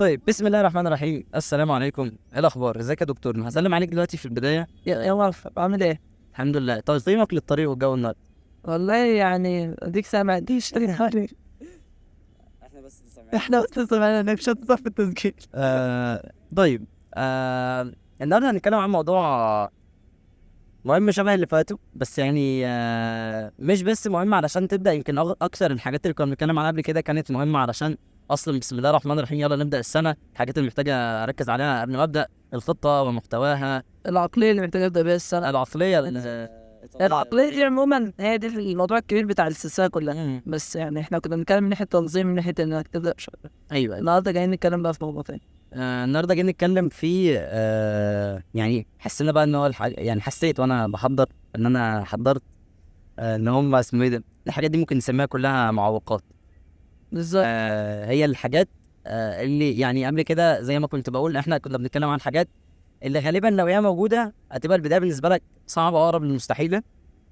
طيب بسم الله الرحمن الرحيم. السلام عليكم، ايه الاخبار؟ ازيك يا دكتور؟ هسلم عليك دلوقتي في البدايه. يا وفا عامل ايه؟ الحمد لله. تقييمك للطريق والجو النهارده؟ والله يعني اديك سامع ديش يعني احنا بس احنا بس سمعنا انك مش هتصف في التسجيل. طيب. النهارده هنتكلم عن موضوع مهم شبه اللي فاتوا، بس يعني مش بس مهم علشان تبدا. يمكن اكثر الحاجات اللي كنا بنتكلم عنها قبل كده كانت مهمه علشان اصلا بسم الله الرحمن الرحيم يلا نبدا السنه. الحاجات اللي محتاجه اركز عليها قبل ما ابدا الخطه ومحتواها، العقلية اللي محتاج ابدا بيها السنة. العقليه العقلية دي عموما هي دي الموضوع الكبير بتاع السلسلة كلها. بس يعني احنا كنا بنتكلم من ناحية تنظيم، من ناحية انك تبدا شغل. ايوه. النهارده جايين نتكلم بقى في موضوع تاني. النهارده جايين نتكلم في يعني حسينا بقى ان هو يعني حسيت وانا بحضر ان انا حضرت ان هم اسمه ايه ده، الحاجات دي ممكن نسميها كلها معوقات. بالظبط. هي الحاجات اللي يعني قبل كده زي ما كنت بقول احنا كنا بنتكلم عن حاجات اللي غالبا لو هي موجوده هتبقى البدايه بالنسبه لك صعبه اقرب للمستحيله.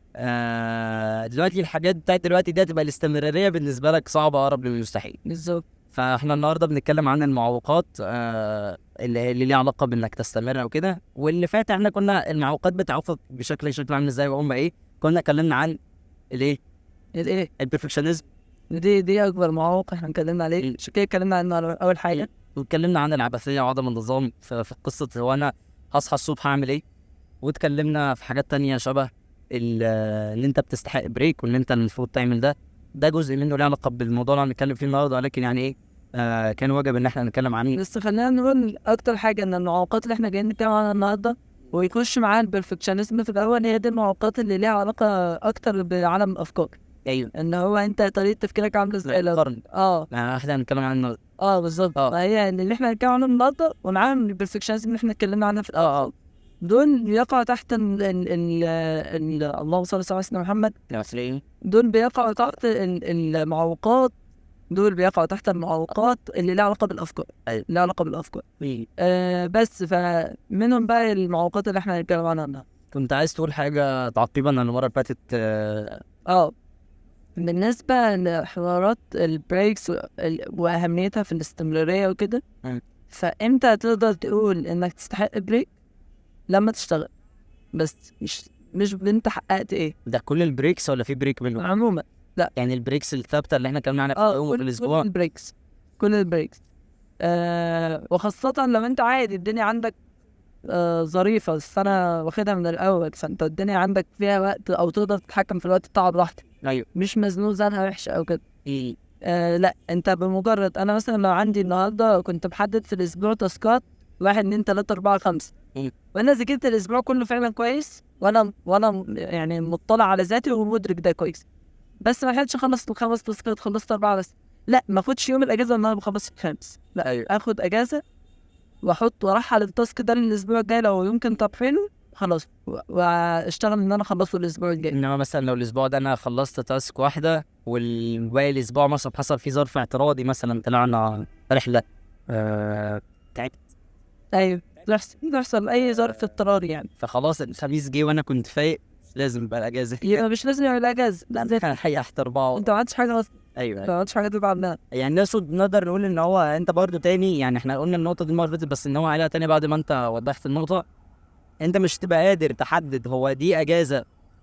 دلوقتي الحاجات بتاعت دلوقتي دي هتبقى الاستمراريه بالنسبه لك صعبه اقرب للمستحيل. بالظبط. فاحنا النهارده بنتكلم عن المعوقات اللي ليها علاقه بانك تستمر او كده. واللي فات احنا كنا المعوقات بتعوقك شكل عامل ازاي وهم ايه. كنا اتكلمنا عن الايه، الايه؟ البرفكشنزم. دي اكبر معوق احنا اتكلمنا عليه، عشان كده اتكلمنا عنه على اول حاجة. واتكلمنا عن العبثيه وعدم النظام في قصه هو انا هصحى الصبح هعمل ايه. واتكلمنا في حاجات تانية شبه اللي انت بتستحق بريك وان انت المفروض تعمل ده. ده جزء منه له علاقه بالموضوع اللي هنتكلم فيه النهارده، ولكن يعني ايه كان واجب ان احنا نتكلم عنه. بس خلينا نقول اكتر حاجه ان المعوقات اللي احنا جايين نتكلم عنها النهارده ويخش معاها البرفكشنزم في الاول، هي دي المعوقات اللي ليها علاقه اكتر بعالم الافكار. ايوه. ان هو انت طريقه تفكيرك عامله ازاي قرن. اه احنا هنتكلم عن النهارده. بالظبط. اه فهي اللي احنا هنتكلم عنه النهارده ومعاهم البرفكشنزم اللي احنا اتكلمنا عنها في الاول. دول بيقعوا تحت اللهم صل على سيدنا محمد. دول بيقعوا تحت المعوقات. دول بيقعوا تحت المعوقات اللي لها علاقه بالافكار. ايوه. لها علاقه بالافكار. بس فمنهم بقى المعوقات اللي احنا هنتكلم عنها النهارده. كنت عايز تقول حاجه تعقيبا عن المره اللي فاتت. بالنسبه لحوارات البريكس واهميتها في الاستمراريه وكده. فامتى تقدر تقول انك تستحق بريك؟ لما تشتغل. بس مش انت حققت ايه. ده كل البريكس ولا في بريك منهم؟ عموما لا، يعني البريكس الثابته اللي احنا اتكلمنا عنها في اليوم وفي الاسبوع. كل البريكس. وخاصة لو انت عادي الدنيا عندك ظريفة، السنة واخدها من الأول، فانت الدنيا عندك فيها وقت أو تقدر تتحكم في الوقت بتاعها براحتك. ايوه. مش مزنوق زنقة وحشة أو كده. لا، انت بمجرد أنا مثلا لو عندي النهاردة كنت محدد في الأسبوع تاسكات 1 2 3 4 5، وأنا ذاكرت الأسبوع كله فعلا كويس، وأنا يعني مطلع على ذاتي ومدرك ده كويس، بس ما لحقتش خلصت الخمس تاسكات، خلصت 4 بس. لا، ما اخدش يوم الاجازه ان انا بخلص الخامس. لا، أيوة. اخد اجازه واحط وارحل التاسك ده للاسبوع الجاي لو يمكن تطحينه خلاص، واشتغل ان انا اخلصه الاسبوع الجاي. انما مثلا لو الاسبوع ده انا خلصت تاسك واحده والباقي الاسبوع مثلا حصل فيه ظرف اعتراضي، مثلا طلعنا رحله تعبت. ايوه، بيحصل اي ظرف اضطراري يعني. فخلاص الخميس جه وانا كنت فايق، لازم يبقى الاجازه. يبقى مش لازم يعمل اجازه، لا زي الحقيقه تحت 4. انت ما عملتش حاجه اصلا. ايوه. ما عملتش حاجه تبقى عملها. يعني نقدر نقول ان هو انت برضو تاني، يعني احنا قلنا النقطه دي المره اللي فاتت بس ان هو عليها تاني بعد ما انت وضحت النقطه. انت مش تبقى قادر تحدد هو دي اجازه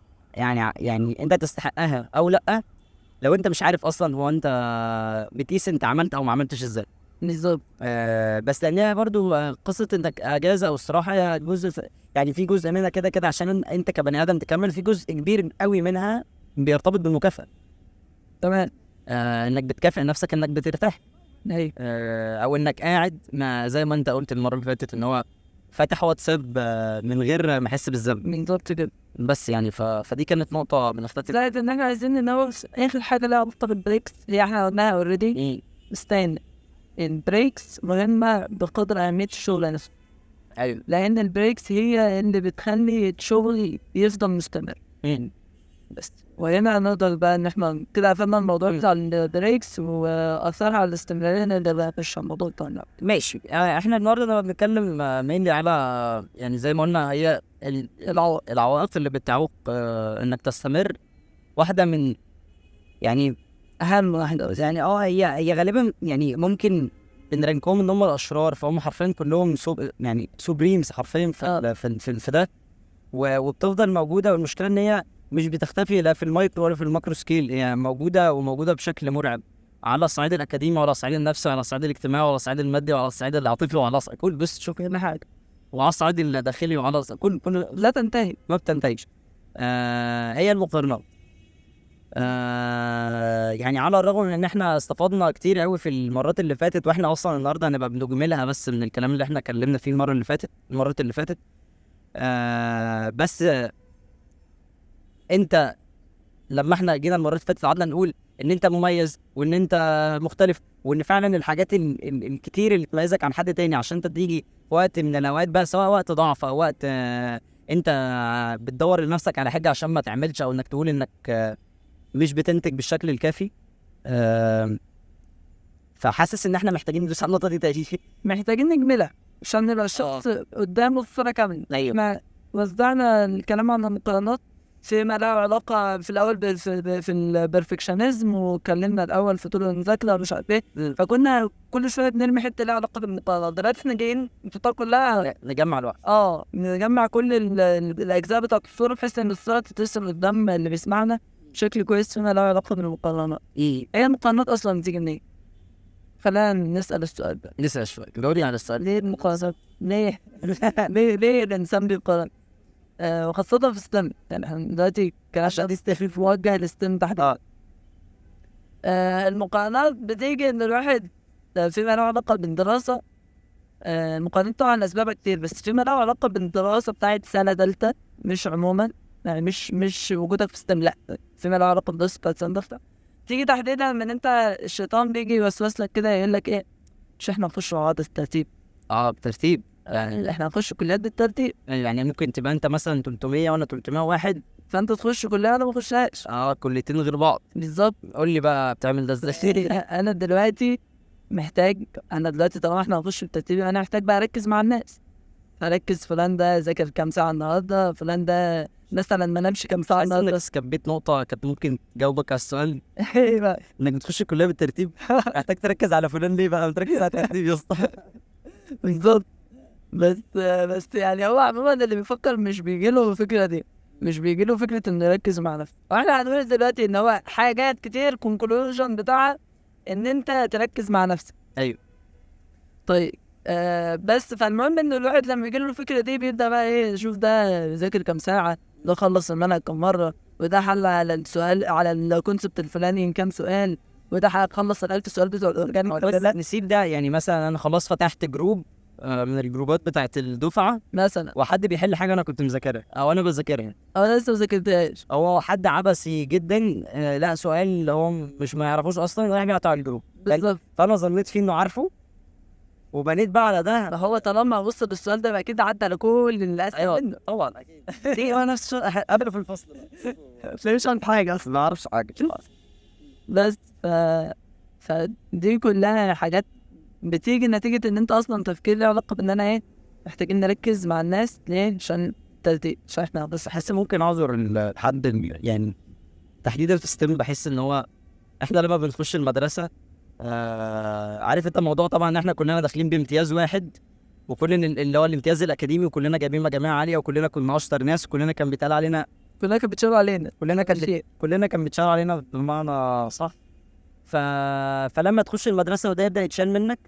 يعني انت تستحقها او لا لو انت مش عارف اصلا هو انت بتقيس انت عملت او ما عملتش ازاي. بالظبط. بس لانها برضو قصه انك اجازه او استراحه هي يعني في جزء منها كده كده عشان انت كبني ادم تكمل، في جزء كبير قوي منها بيرتبط بالمكافاه. تمام. انك بتكافئ نفسك انك بترتاح. ايوه. او انك قاعد ما زي ما انت قلت المره اللي فاتت ان هو فاتح واتساب من غير ما احس بالذنب. بالظبط كده. بس يعني فدي كانت نقطه من اختلاف. زائد ان احنا عايزين ننوه اخر حاجه لها علاقه بالبريكس اللي احنا قلناها اوريدي. استنى، البريكس مهمه بقدر اهميه الشغل نفسه. ايوه. لان البريكس هي اللي بتخلي الشغل يفضل مستمر. بس وهنا نقدر بقى ان احنا كده قفلنا الموضوع بتاع البريكس واثرها على الاستمراريه، نقدر بقى نخش على الموضوع بتاعنا. ماشي. احنا النهارده لما بنتكلم مينلي على يعني زي ما قلنا هي العوائق اللي بتعوق انك تستمر. واحده من يعني اهم واحده يعني هي غالبا يعني ممكن بنرانكهم ان هم الاشرار، فهم حرفيا كلهم يعني سوبريمز حرفيا في ده. وبتفضل موجوده، والمشكله ان هي مش بتختفي لا في المايكرو ولا في الماكرو سكيل، هي موجوده وموجوده بشكل مرعب على الصعيد الاكاديمي وعلى الصعيد النفسي وعلى الصعيد الاجتماعي وعلى الصعيد المادي وعلى الصعيد العاطفي وعلى كل، بص شوف كل حاجه، وعلى الصعيد الداخلي وعلى كل لا تنتهي. ما بتنتهيش. هي المقارنات. يعني على الرغم من ان احنا استفدنا كتير قوي في المرات اللي فاتت، واحنا اصلا النهارده هنبقى بنجملها بس من الكلام اللي احنا اتكلمنا فيه المرات اللي فاتت. بس انت لما احنا جينا المرات اللي فاتت قعدنا نقول ان انت مميز وان انت مختلف، وان فعلا الحاجات الكتير اللي تميزك عن حد تاني عشان انت تيجي في وقت من الاوقات بقى، سواء وقت ضعف او وقت انت بتدور لنفسك على حاجه عشان ما تعملش، او انك تقول انك مش بتنتج بالشكل الكافي. فحاسس ان احنا محتاجين ندوس على النقطه دي تاني. محتاجين نجملها عشان نبقى الشخص قدامه الصورة كاملة. ايوه. احنا وزعنا الكلام عن المقارنات فيما له علاقة في الأول في البرفكشنزم، واتكلمنا الأول في طول المذاكرة ومش عارف ايه، فكنا كل شوية بنرمي حتة لها علاقة بالمقارنات. دلوقتي احنا جايين الفطار كلها نجمع الوقت، نجمع كل الأجزاء بتاعت الصورة بحيث إن الصورة تترسم قدام اللي بيسمعنا بشكل كويس فيما له علاقة بالمقارنات. هي المقارنات أصلا بتيجي منين؟ خلينا نسأل السؤال ده. نسأل شوية، جاوبني على السؤال. ليه المقارنات؟ ليه؟ ليه الإنسان بيقارن؟ وخاصة في ستيم، يعني احنا دلوقتي كعشان دي في موجه لستيم تحديدا. المقارنات بتيجي إن الواحد فيما له علاقة بالدراسة. المقارنات طبعا أسبابها كتير، بس فيما له علاقة بالدراسة بتاعت سنة تالتة، مش عموما، يعني مش وجودك في ستيم، لأ فيما له علاقة بالدراسة بتاعت سنة تالتة، تيجي تحديدا من انت الشيطان بيجي يوسوس لك كده يقول لك ايه، مش احنا نخش عقد الترتيب؟ بترتيب، يعني احنا نخش كليات بالترتيب، يعني ممكن تبقى انت مثلا 300 وانا 301، فانت تخش كليه انا ما اخشهاش. كليتين غير بعض. بالظبط. قول لي بقى بتعمل ده ازاي؟ انا دلوقتي طالما احنا هنخش بالترتيب انا محتاج بقى اركز مع الناس، اركز فلان ده ذاكر كام ساعه النهارده، فلان ده مثلا ما نامش كام ساعه النهارده. بس كبيت نقطه كانت ممكن تجاوبك على السؤال. انك بتخش الكليه بالترتيب محتاج تركز على فلان، ليه بقى بتركز على الترتيب يا اسطى؟ بالظبط. بس يعني هو عموما اللي بيفكر مش بيجيله الفكره دي، مش بيجيله فكره انه يركز مع نفسه. واحنا هنقول دلوقتي ان هو حاجات كتير كونكلوجن بتاعها ان انت تركز مع نفسك. ايوه. طيب بس فالمهم ان الواحد لما يجيله الفكره دي بيبدا بقى ايه، يشوف ده ذاكر كام ساعه، ده خلص المنهج كام مره، وده حل على السؤال على الكونسبت الفلاني كام سؤال، وده خلص ال1000 سؤال بتوع الاورجانيك ولا لا. نسيب ده، يعني مثلا انا خلاص فتحت جروب من الجروبات بتاعت الدفعه مثلا، وحد بيحل حاجه انا كنت مذاكرها او انا بذاكرها، او انا لسه ما ذاكرتهاش، او حد عبثي جدا لا سؤال اللي هو مش ما يعرفوش اصلا رايح بيقطع الجروب. بالظبط. فانا ظنيت فيه انه عارفه وبنيت بقى على ده. فهو طالما وصل للسؤال ده اكيد عدى على كل الناس. ايوه منه. طبعا اكيد. دي هو نفس السؤال قبله في الفصل مش عن حاجه اصلا، ما اعرفش حاجه بس فدي كلها حاجات بتيجي نتيجة ان انت اصلا تفكير له علاقة بان انا ايه، محتاجين نركز مع الناس. ليه؟ عشان الترتيب، عشان احنا بس احس ممكن اعذر الحد يعني تحديدا في الستيم، بحس ان هو احنا لما بنخش المدرسة عارف انت الموضوع طبعا ان احنا كلنا داخلين بامتياز واحد، وكلنا اللي هو الامتياز الاكاديمي، وكلنا جايبين مجاميع عالية، وكلنا كنا اشطر ناس، وكلنا كان بيتقال علينا، كلنا كان بيتشاور علينا، كلنا كان بيتشاور علينا بمعنى صح. فلما تخش المدرسة وده يبدأ يتشال منك،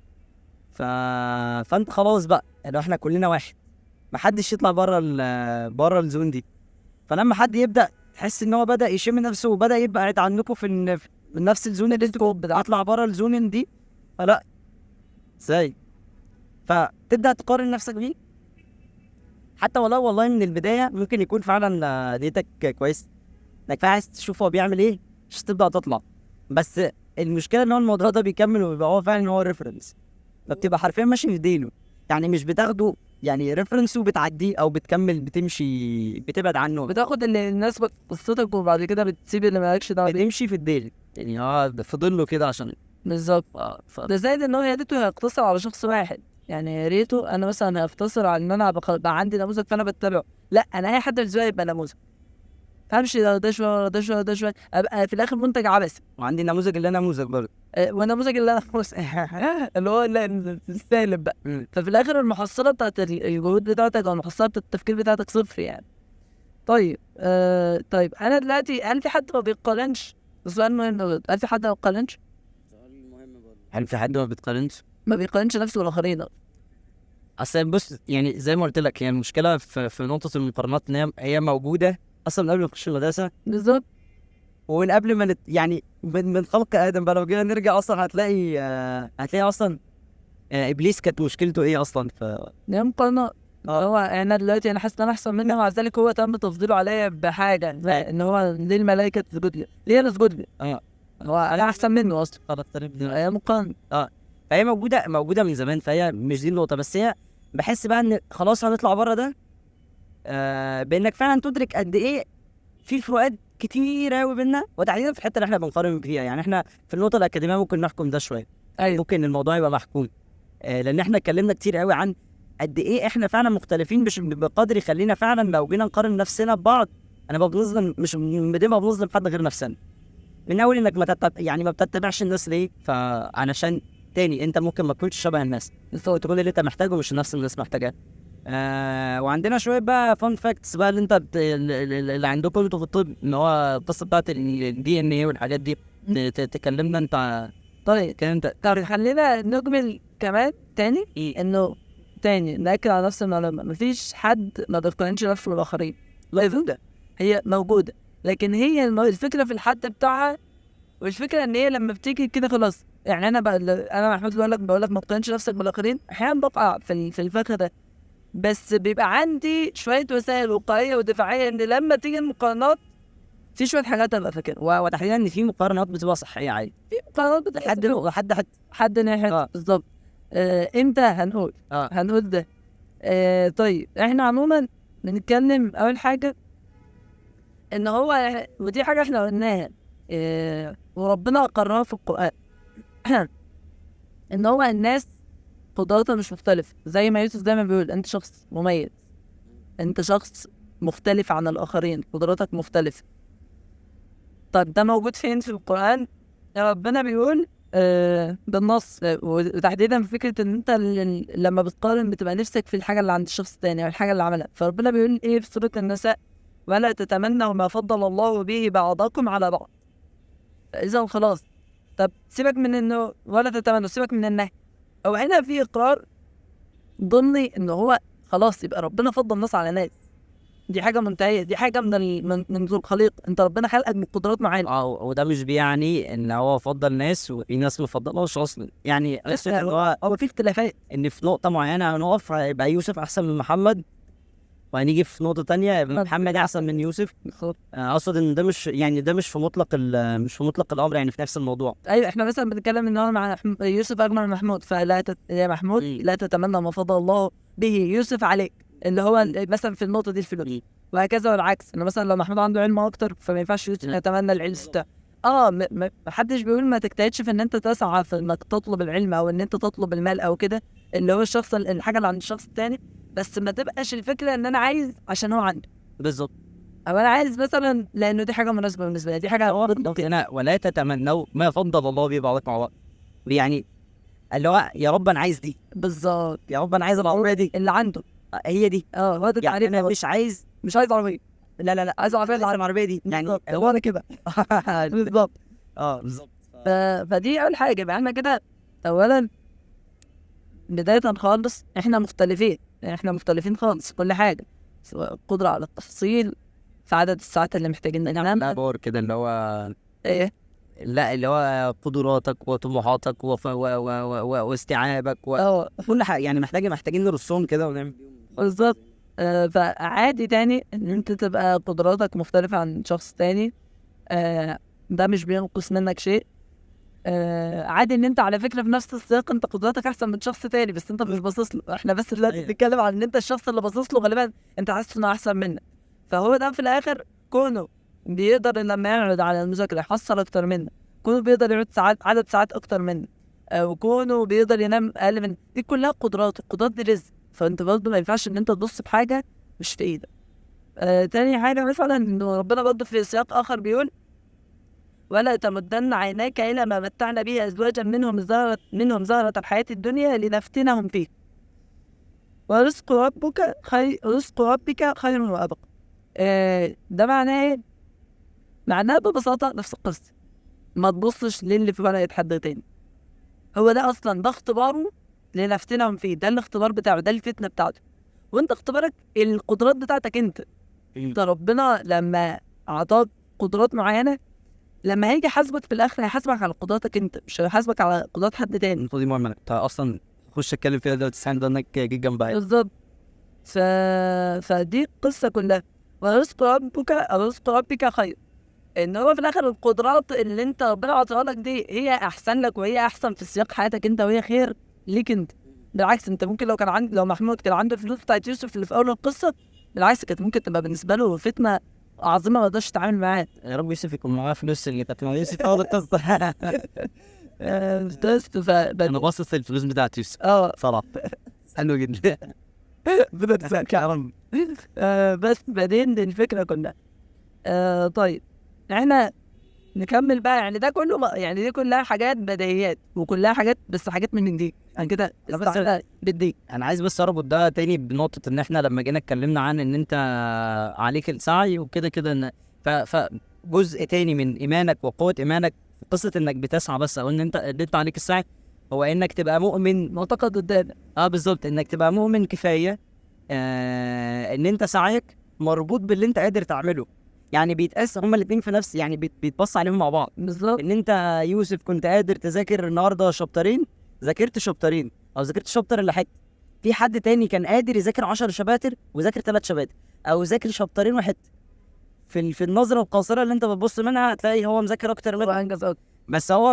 فانت خلاص بقى يعني احنا كلنا واحد، محدش يطلع بره الزون دي. فلما حد يبدأ تحس ان هو بدأ يشم نفسه وبدأ يبقى قاعد عنكم في نفس الزون اللي انتوا اطلع بره الزون دي، فلا ازاي، فتبدأ تقارن نفسك بيه، حتى والله من البداية ممكن يكون فعلا نيتك كويس انك عايز تشوف هو بيعمل ايه عشان تبدأ تطلع. بس المشكلة ان هو الموضوع ده بيكمل ويبقى هو فعلا هو ريفرنس، فبتبقى حرفيا ماشي في ديله، يعني مش بتاخده يعني ريفرنس وبتعديه او بتكمل بتمشي بتبعد عنه، بتاخد اللي الناس قصتك وبعد كده بتسيب اللي مالكش دعوه بيه، بتمشي في الديل يعني فضل له كده عشان بالظبط. ده زائد ان هو يا ريته هيقتصر على شخص واحد، يعني يا ريته انا مثلا هقتصر على ان انا بقى عندي نموذج فانا بتبعه، لا انا اي حد بالنسبه لي يبقى نموذج. همشي ده شويه ده شويه ده شويه، ابقى في الاخر منتج عبثي. وعندي نموذج اللي انا نموذج برضه. والنموذج اللي انا اللي هو السالب بقى. ففي الاخر المحصله بتاعت الجهود بتاعتك او المحصله بتاعت التفكير بتاعتك صفر يعني. طيب طيب انا دلوقتي هل في حد ما بيقارنش؟ السؤال مهم برضه، هل في حد ما بيقارنش؟ هل في حد ما بيتقارنش؟ ما بيقارنش نفسه بالاخرين. اصل بص يعني زي ما قلت لك، هي المشكله في نقطه المقارنات ان هي موجوده اصلا من قبل ما تخش المدرسه، بالظبط. ومن قبل ما يعني من خلق ادم بقى. لو جينا نرجع اصلا هتلاقي اصلا ابليس كانت مشكلته ايه اصلا دي مقارنة. هو انا دلوقتي انا حاسس ان انا احسن منه، ومع ذلك هو تم تفضيله عليا بحاجه، ان هو ليه الملائكه تسجد لي؟ ليه انا اسجد لي؟ هو انا احسن منه اصلا. خلاص هي مقارنه. فهي موجوده من زمان، فهي مش دي النقطه. بس هي بحس بقى ان خلاص هنطلع بره ده، بانك فعلا تدرك قد ايه في فروقات كتير قوي بينا، وتحديدا في الحته اللي احنا بنقارن فيها. يعني احنا في النقطه الاكاديميه ممكن نحكم ده شويه، ايوه ممكن الموضوع يبقى محكوم، لان احنا اتكلمنا كتير قوي عن قد ايه احنا فعلا مختلفين، مش بقدر يخلينا فعلا لو جينا نقارن نفسنا ببعض. انا ببقى بنظلم، مش بنبقى بنظلم حد غير نفسنا. من اول انك ما بتتبعش الناس ليه؟ فعلشان تاني انت ممكن ما تكونش شبه الناس، تقول اللي انت محتاجه مش نفس الناس محتاجاه. وعندنا شويه بقى فان فاكتس بقى اللي انت اللي عندكم انتوا في الطب، ان هو القصه بتاعت الدي ان ايه والحاجات دي. تكلمنا انت. طيب خلينا نجمل كمان تاني انه تاني ناكد على نفس المعلومه، مفيش حد ما بيقارنش نفسه بالاخرين. لا هي موجوده، لكن هي الفكره في الحد بتاعها، والفكره ان هي لما بتيجي كده خلاص. يعني انا بقى انا محمود بقول لك ما تقارنش نفسك بالاخرين، احيانا بقع في الفخ ده، بس بيبقى عندي شويه وسائل وقائيه ودفاعيه ان لما تيجي المقارنات في شويه حاجات ابقى فاكرها. وتحديدا ان في مقارنات بتبقى صحيه عادي، في مقارنات بتبقى حد ناحيه بالظبط. امتى هنقول ده. طيب احنا عموما بنتكلم اول حاجه ان هو، ودي حاجه احنا قلناها وربنا قررها في القران ان هو الناس قدراتها مش مختلفه. زي ما يوسف دايما بيقول انت شخص مميز، انت شخص مختلف عن الاخرين، قدراتك مختلفه. طب ده موجود فين في القران؟ ربنا بيقول بالنص، وتحديدا في فكره ان انت لما بتقارن بتبقى نفسك في الحاجه اللي عند الشخص الثاني او الحاجه اللي عملها. فربنا بيقول ايه في سوره النساء؟ ولا تتمنوا ما فضل الله به بعضكم على بعض. اذا خلاص، طب سيبك من انه ولا تتمنوا، سيبك من النهي. او هنا في اقرار ضمني انه هو خلاص يبقى ربنا فضل الناس على ناس. دي حاجه منتهيه، دي حاجه من الخليق. انت ربنا خلقك بقدرات معينه. وده مش بيعني ان هو فضل ناس وفي ناس ما فضلهاش اصلا. يعني هو في اختلافات، ان في نقطه معينه هنقف يبقى يوسف احسن من محمد، وهنيجي في نقطه تانية يبقى محمد احسن من يوسف. اقصد ان ده مش في مطلق الامر، يعني في نفس الموضوع. ايوه احنا مثلا بنتكلم ان هو مع يوسف اجمل من محمود، يا محمود لا تتمنى ما فضل الله به يوسف عليك، اللي هو مثلا في النقطه دي الفلوس. وهكذا والعكس، ان مثلا لو محمود عنده علم اكتر فما ينفعش يوسف يتمنى العلم بتاعه. ما حدش بيقول ما تجتهدش في ان انت تسعى في انك تطلب العلم او ان انت تطلب المال او كده، اللي هو الشخص الحاجه اللي عند الشخص الثاني، بس ما تبقاش الفكره ان انا عايز عشان هو عنده بالظبط، او انا عايز مثلا لانه دي حاجه مناسبه بالنسبه لي، دي حاجه انا ولا تتمنوا ما فضل الله به بعضكم على بعض. يعني اللي هو يا رب انا عايز دي بالظبط، يا رب انا عايز العربيه دي اللي عنده، هي دي. هو ده يعني انا مش عايز عربيه، لا عايز العربيه دي. يعني هو انا كده بالظبط. بالظبط. فدي اول حاجه بقى. احنا كده اولا بدايه خالص احنا مختلفين خالص كل حاجه، سواء القدره على التحصيل، في عدد الساعات اللي محتاجين ننام. لا بور كده اللي هو ايه، لا اللي هو قدراتك وطموحاتك واستيعابك كل حاجه، يعني محتاجين نرصهم كده ونعمل بيهم بالظبط. فعادي تاني ان انت تبقى قدراتك مختلفه عن شخص تاني، ده مش بينقص منك شيء. عادي ان انت على فكره في نفس السياق انت قدراتك احسن من شخص تاني بس انت مش باصص له. احنا بس دلوقتي بنتكلم عن ان انت الشخص اللي باصص له غالبا انت حاسس انه احسن منك. فهو ده في الاخر كونه بيقدر لما يقعد على المذاكره يحصل اكتر منك، كونه بيقدر يقعد عدد ساعات اكتر منك، وكونه بيقدر ينام اقل منك، دي كلها قدرات. القدرات دي رزق، فانت برضه ما ينفعش ان انت تبص بحاجه مش في ايدك. تاني حاجة مثلا إنه ربنا برضه في سياق آخر بيقول ولا تمدن عينيك إلى ما متعنا به أزواجا منهم زهرة الحياة الدنيا لنفتنهم فيه ورزق ربك خير وأبقى. ده معناه إيه؟ معناه ببساطة نفس القصة، ما تبصش للي في ورقة حد تاني، هو ده أصلا ده اختباره لنفتنهم فيه، ده الاختبار بتاعه، ده الفتنة بتاعته، وأنت اختبارك القدرات بتاعتك أنت ربنا لما أعطاك قدرات معينة لما هيجي يحاسبك في الاخر هيحاسبك على قدراتك انت، مش هيحاسبك على قدرات حد تاني. النقطة دي مهمة، انت اصلا خش اتكلم فيها دلوقتي تساعد انك جيت جنبها. بالظبط. فدي القصة كلها. رزق ربك خير، ان هو في الاخر القدرات اللي انت ربنا عطاها لك دي هي احسن لك وهي احسن في سياق حياتك انت وهي خير ليك انت. بالعكس انت ممكن لو محمود كان عنده الفلوس بتاعت يوسف اللي في اول القصة، بالعكس كانت ممكن تبقى بالنسبة له فتنة عظيمة ما يقدرش يتعامل معاها. يا رب يوسف يكون معاه فلوس اللي كانت مع يوسف اول القصة. بس انا باصص الفلوس بتاعت يوسف صراحة حلو جدا. بدأت يا رب. بس بعدين الفكرة كلها طيب احنا نكمل بقى، يعني ده كله يعني دي كلها حاجات بديهيات وكلها حاجات بس حاجات من دي عن كده بدي. انا عايز بس اربط ده تاني بنقطة ان احنا لما جينا اتكلمنا عن ان انت عليك السعي وكده كده ان فجزء تاني من ايمانك وقوة ايمانك في قصة انك بتسعى بس، او ان انت عليك السعي هو انك تبقى مؤمن معتقد قدامك. بالظبط، انك تبقى مؤمن كفاية ان انت سعيك مربوط باللي انت قادر تعمله، يعني بيتقاس هما الاثنين في نفس، يعني بيتبص عليهم مع بعض. بالظبط. ان انت يوسف كنت قادر تذاكر النهارده شابترين، ذاكرت شابترين او ذاكرت شابتر اللي حته، في حد تاني كان قادر يذاكر 10 شباتر وذاكر 3 شباتر او ذاكر شابترين واحد. في النظره القاصره اللي انت بتبص منها هتلاقي هو مذاكر اكتر منك وانجز اكتر، بس هو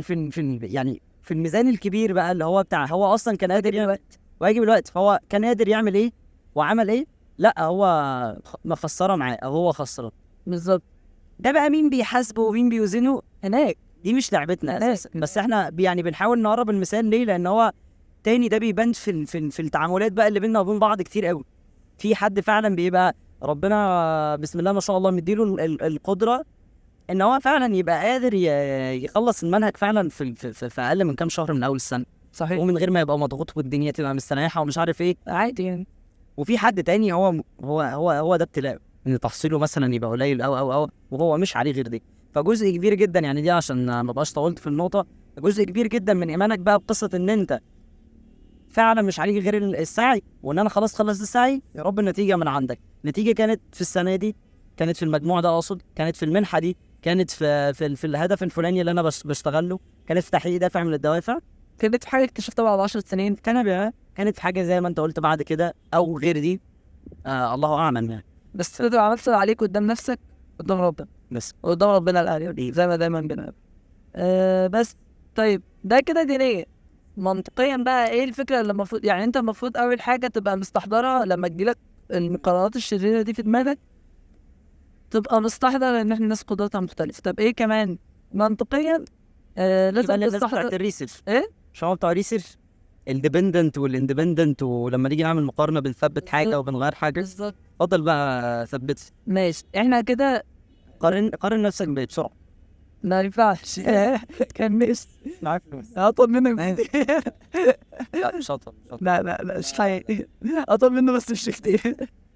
يعني في الميزان الكبير بقى اللي هو بتاع هو اصلا كان قادر يعمل واجب الوقت، فهو كان قادر يعمل ايه وعمل ايه، لا هو مفسره معاه او هو خسران. بالظبط. ده بقى مين بيحاسبه ومين بيوزنه هناك، دي مش لعبتنا اساسا، بس احنا يعني بنحاول نقرب المثال ليه، لان هو تاني ده بيبان في التعاملات بقى اللي بيننا وبين بعض كتير قوي. في حد فعلا بيبقى ربنا بسم الله ما شاء الله مديله القدره ان هو فعلا يبقى قادر يخلص المنهج فعلا في اقل من كام شهر من اول السنه، صحيح، ومن غير ما يبقى مضغوط والدنيا تبقى مستريحه ومش عارف ايه، عادي يعني. وفي حد تاني هو ده ابتلاء ان تحصيله مثلا يبقى قليل او وهو مش عليه غير دي. فجزء كبير جدا يعني دي عشان ما بقاش طولت في النقطه، جزء كبير جدا من ايمانك بقى بقصه ان انت فعلا مش عليك غير السعي، وان انا خلص السعي يا رب النتيجه من عندك. النتيجه كانت في السنه دي، كانت في المجموع ده اقصد، كانت في المنحه دي، كانت في الهدف الفلاني اللي انا بشتغل له، كانت في تحقيق دافع من الدوافع، كانت في حاجه اكتشفتها بعد 10 سنين، كانت في حاجه زي ما انت قلت بعد كده او غير دي، الله اعلم يعني. بس تقدر عملت عليك قدام نفسك قدام ربنا، بس قدام ربنا الأعلى زي ما دايما بنقول. بس طيب ده كده دينيا. منطقيا بقى ايه الفكره اللي المفروض، يعني انت المفروض اول حاجه تبقى مستحضرها لما تجيلك القرارات الشريره دي في دماغك، تبقى مستحضر ان احنا الناس قدراتها مختلفه. طب ايه كمان منطقيا لازم تستحضر الريسيرش ايه مش هو بتاع الريسيرش الديبندنت والاندبندنت، ولما نيجي نعمل مقارنه بنثبت حاجه وبنغير حاجه. بالظبط. اتفضل بقى ثبت. ماشي احنا كده قارن نفسك بسرعه. ما ينفعش. كان نفسي معاك اطلب منك لا مش هطل لا مش حقيقي، اطلب منه بس مش كتير.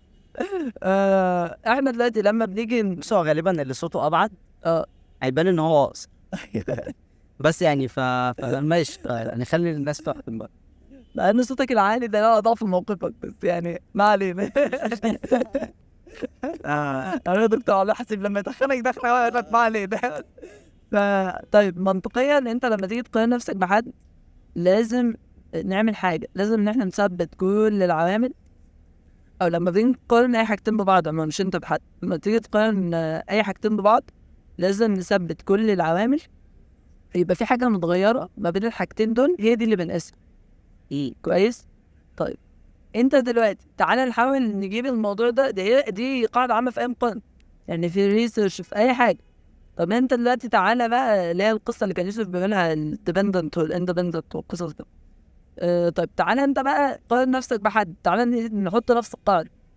احنا دلوقتي لما بنيجي بس هو غالبا اللي صوته ابعد هيبان ان هو قاصر. بس يعني ماشي يعني خلي الناس تحكم بقى، لان صوتك العالي ده لا ضعف موقفك، بس يعني ما علينا. انا دكتور على حسب لما يدخلك دخله ما علينا. طيب منطقيا انت لما تيجي تقارن نفسك بحد لازم نعمل حاجه، لازم ان احنا نثبت كل العوامل، او لما بنيجي نقارن اي حاجتين ببعض، اما مش انت بحد، لما تيجي تقارن اي حاجتين ببعض لازم نثبت كل العوامل، يبقى في حاجه متغيره ما بين الحاجتين دول، هي دي اللي بنقيسها. كويس. طيب انت دلوقتي تعالى نحاول نجيب الموضوع ده، دي قاعده عامه في اي مقارنه، يعني في الريسيرش في اي حاجه. طب انت دلوقتي تعالى بقى اللي هي القصه اللي كان يوسف بيعملها الديبندنت والاندبندنت والقصص دي. طيب تعالى انت بقى قارن نفسك بحد، تعالى نحط نفس القاعده،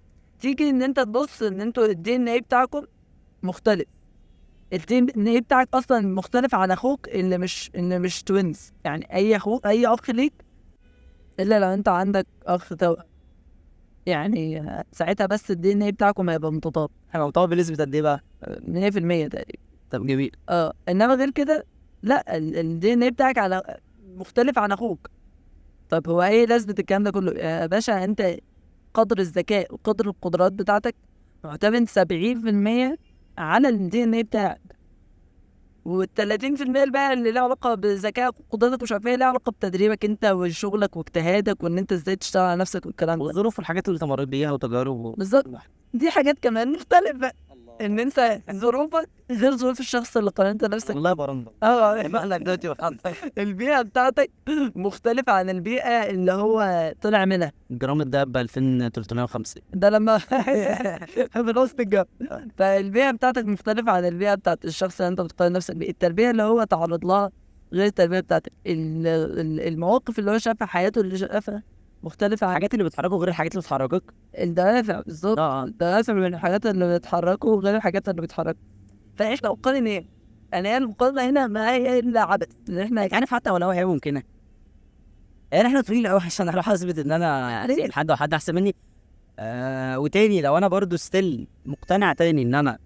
تيجي ان انت تبص ان انتوا الدي ان ايه بتاعكم مختلف. الدي ان ايه بتاعك اصلا مختلف عن اخوك اللي مش توينز. يعني اي اخ ليك الا لو انت عندك اخ توأم، يعني ساعتها بس الدي ان ايه بتاعكم هيبقى متطابق احنا مطور بنسبة قد ايه بقى؟ 100% تقريبا. طب جميل. انما غير كده لا، الدي ان ايه بتاعك على مختلف عن اخوك. طب هو ايه لازمة الكلام ده كله يا باشا؟ انت قدر الذكاء وقدر القدرات بتاعتك معتمد 70% على الدي ان ايه بتاعك، وال30% الباقي اللي له علاقة بذكائك وقدرتك ومش عارف ايه له علاقة بتدريبك انت وشغلك واجتهادك وان انت ازاي تشتغل على نفسك والكلام ده. والظروف والحاجات اللي تمرت بيها وتجارب بالظبط. دي حاجات كمان مختلفة، ان انت ظروفك غير ظروف الشخص اللي قارنت نفسك. والله برندة مالك دلوقتي البيئة بتاعتك مختلفة عن البيئة اللي هو طلع منها. جرام الدهب ب 2350 ده لما من وسط الجبل. فالبيئة بتاعتك مختلفة عن البيئة بتاعت الشخص اللي انت بتقارن نفسك بيه. التربية اللي هو تعرض لها غير التربية بتاعتك. المواقف اللي هو شافها، حياته اللي شافها مختلفة عن الحاجات اللي بتحركه غير الحاجات اللي بتحركك. الدوافع. بالظبط. الدوافع من الحاجات اللي بتحركه غير الحاجات اللي بتحركه. فاحنا نقارن ايه؟ يعني المقارنة هنا ما هي الا عبث. ان احنا عارف حتى ولو هي ممكنة، يعني احنا طويل قوي عشان اروح اثبت ان انا ليه؟ حد احسن مني. وتاني لو انا برضو ستيل مقتنع تاني ان انا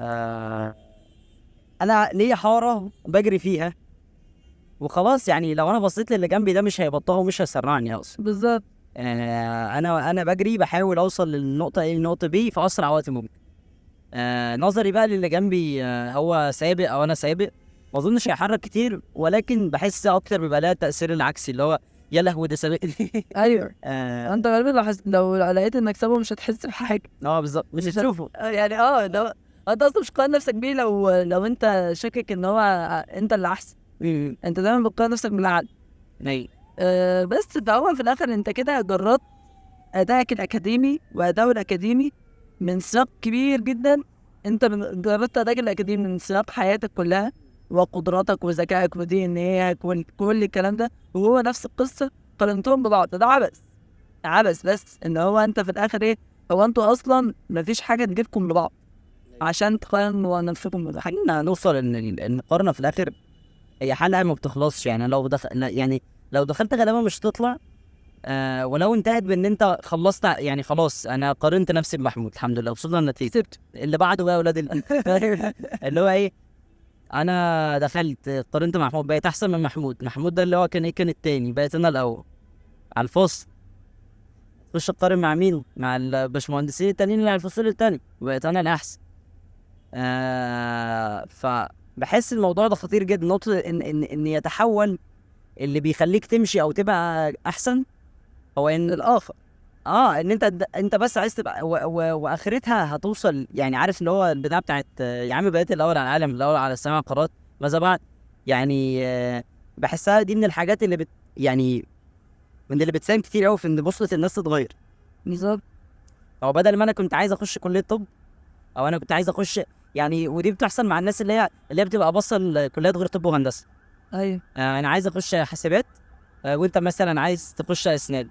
انا ليا حارة بجري فيها وخلاص، يعني لو انا بصيت للي جنبي ده مش هيبطئه ومش هيسرعني اصلا. بالظبط. انا بجري بحاول اوصل للنقطة A للنقطة B في اسرع وقت ممكن. نظري بقى للي جنبي هو سابق او انا سابق، ما اظنش هيحرك كتير، ولكن بحس اكتر بيبقى لها التأثير العكسي اللي هو يا لهوي ده سابقني. ايوه. انت غالبا لو لقيت انك سابه مش هتحس بحاجة. بالظبط مش هتشوفه. يعني لو انت اصلا مش قارن نفسك بيه، لو انت شاكك ان هو انت اللي احسن. انت دايما بتقارن نفسك بالعقل. بس فهو في الاخر انت كده جربت ادائك الاكاديمي واداؤه الاكاديمي من سياق كبير جدا. انت جربت ادائك الاكاديمي من سياق حياتك كلها وقدراتك وذكائك ودي ان ايك وكل الكلام ده، وهو نفس القصه قارنتهم ببعض. ده عبث بس ان هو انت في الاخر ايه؟ هو انتوا اصلا مفيش حاجه تجيبكم لبعض عشان تقارنوا نفسكم بده. خلينا نوصل ان المقارنه في الاخر هي حلقه ما بتخلصش. يعني لو دخلت غالبا مش هتطلع. ولو انتهت بان انت خلصت، يعني خلاص انا قارنت نفسي بمحمود الحمد لله وصلنا للنتيجه، سبت اللي بعده بقى اولاد اللي هو ايه، انا دخلت قارنت مع محمود بقيت احسن من محمود ده اللي هو كان التاني، بقيت انا الاول على الفصل. خش اقارن مع مين؟ مع الباشمهندسين التانيين اللي على الفصل التاني، بقيت انا الاحسن. فبحس الموضوع ده خطير جدا، نقطة ان يتحول اللي بيخليك تمشي او تبقى احسن هو ان الاخر. ان انت بس عايز تبقى واخرتها هتوصل. يعني عارف اللي هو البتاع بتاعت يا عم بقيت الاول على العالم، الاول على السماع قارات ماذا بعد. يعني بحسها دي من الحاجات اللي يعني من اللي بتساهم كتير قوي في ان بوصلة الناس تتغير. بالظبط. او بدل ما انا كنت عايز اخش كلية طب، او انا كنت عايز اخش، يعني ودي بتحصل مع الناس اللي هي بتبقى باصه لكليات غير طب وهندسه. ايوه. انا عايز اخش حاسبات، وانت مثلا عايز تخش اسنان.